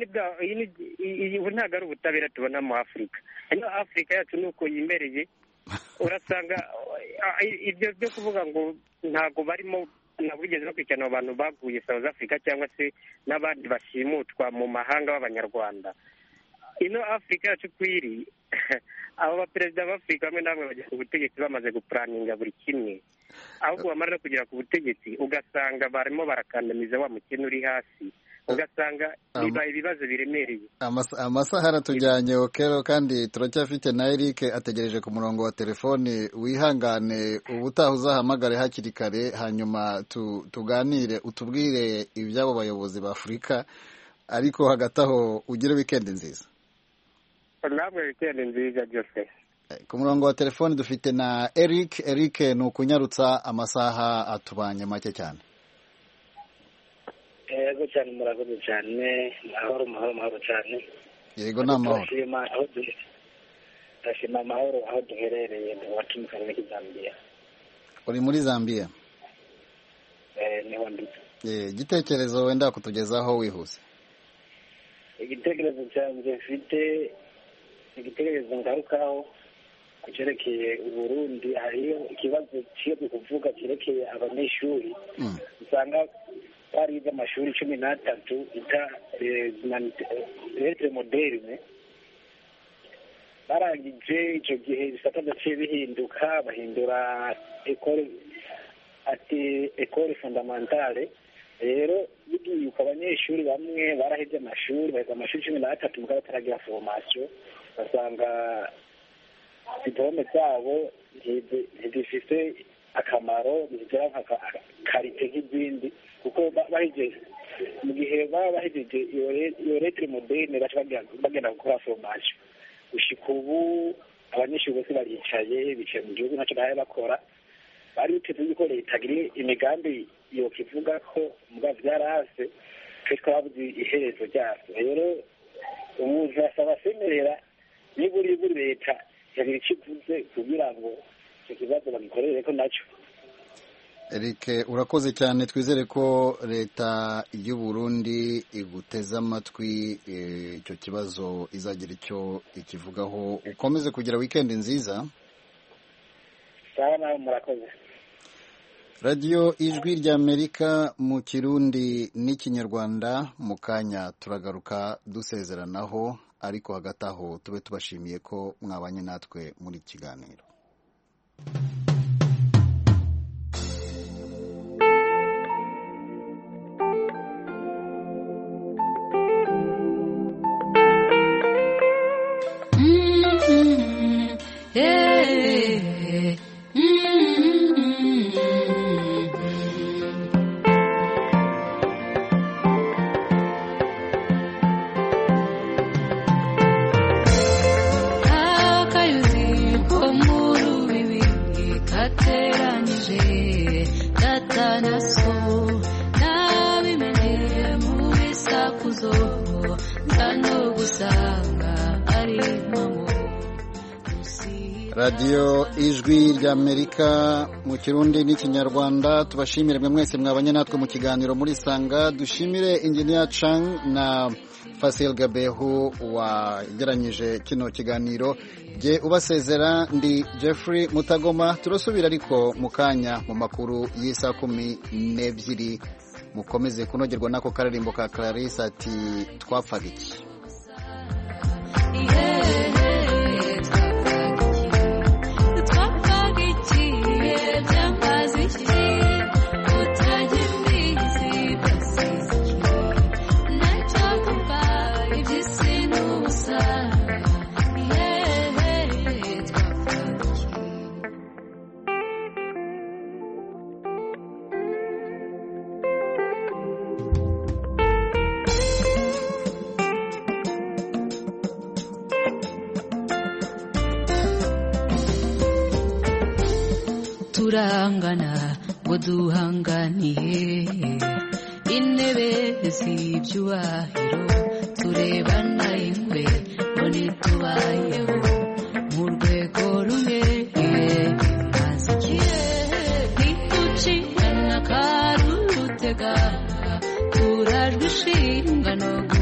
ntabwo ari ubutabera tubona mu Afurika. Ino Afurika yacu ni uko yimereye, urasanga ibyo byo kuvuga ngo ntabwo bigeze bakurikirana abantu baguye South Africa cyangwa se n'abandi bashimutwa mu mahanga b'abanyarwanda. Ino Afurika yacu uko iri, abo baperezida b'Afurika bamwe na bamwe bagera ku butegetsi bamaze gupuraninga buri kimwe, ahubwo bamara no kugera ku butegetsi ugasanga barimo barakandamiza wa mukene uri hasi, ugasanga bibaye ibibazo biremereye. Amasaha aratujyanye Okero, kandi turacyafite na Eric ategereje ku murongo wa telefoni. Wihangane, ubutaha uzahamagare hakiri kare, hanyuma tuganire, utubwire iby'abo bayobozi ba Afurika, ariko hagati aho ugire weekend nziza. Namwe weekend nziza Jose. Ku murongo wa telefoni dufite na Eric. Eric, ni ukunyarutsa, amasaha atubanye make cyane. Yego cyane, murakoze cyane. Mahoro cyane. Yego ni amahoro. Ndashima amahoro aho duherereye mu wacu mu karere ka Zambia. Uri muri Zambia? Niho ndi. Igitekerezo wenda kutugezaho wihuse. Igitekerezo cyanjye mfite, igitekerezo ngarukaho cyerekeye Burundi. Hariyo ikibazo cyo kuvuga cyerekeye abanyeshuri usanga barize amashuri 13 ita lettre moderne, barangije icyo gihe ibisata byaciye bihinduka bahindura ekole fondamentale. Rero bigiye abanyeshuri bamwe barahebye amashuri baheza amashuri 13 mugabo bataragira formation, basanga diplome zabo ntizifite akamaro, ntizigera nka karite nk'izindi, kuko bahejeje mu gihe baba bahejeje iyo lettre moderne baca bagenda gukora formation. Gushika ubu abanyeshuri bose bicaye mu gihugu ntacyo bahaye bakora, bari biteze yuko leta igira imigambi yokivuga ko mugabo byarahase twese twabuze iherezo ryavyo. Rero umuntu asaba asemerera niburi leta yagira icyo ivuze kugira ngo icyo kibazo bagikorere ko nacyo. Eric, urakoze cyane, twizere ko leta y'u Burundi iguteza amatwi, icyo kibazo izagira icyo ikivugaho. Ukomeze kugira weekend nziza. Sawa, murakoze. Radio Ijwi ry'Amerika mu Kirundi n'Ikinyarwanda, mu kanya turagaruka dusezeranaho, ariko hagati aho tube tubashimiye ko mwabanye natwe muri kiganiro. Radio Ijwi ry'Amerika mu Kirundi n'Ikinyarwanda, tubashimire mwe mwese mwabanye natwe mu kiganiro muri Sanga. Dushimire Engineer Chang na Fasil Gabehu wageranyije kino kiganiro. Je ubasezera ndi Jeffrey Mutagoma, turasubira ariko mu kanya mu makuru y'isa 12. Mukomeze kunogerwa nako karirimbo ka Clarisse ati twapfaga iki. turangana ngo duhanganiye intebe z'ibyubahiro, turebana ingwe ngo ntitubayeho mu rwego rumwe, ntitucikana karutega turajwe ishinga no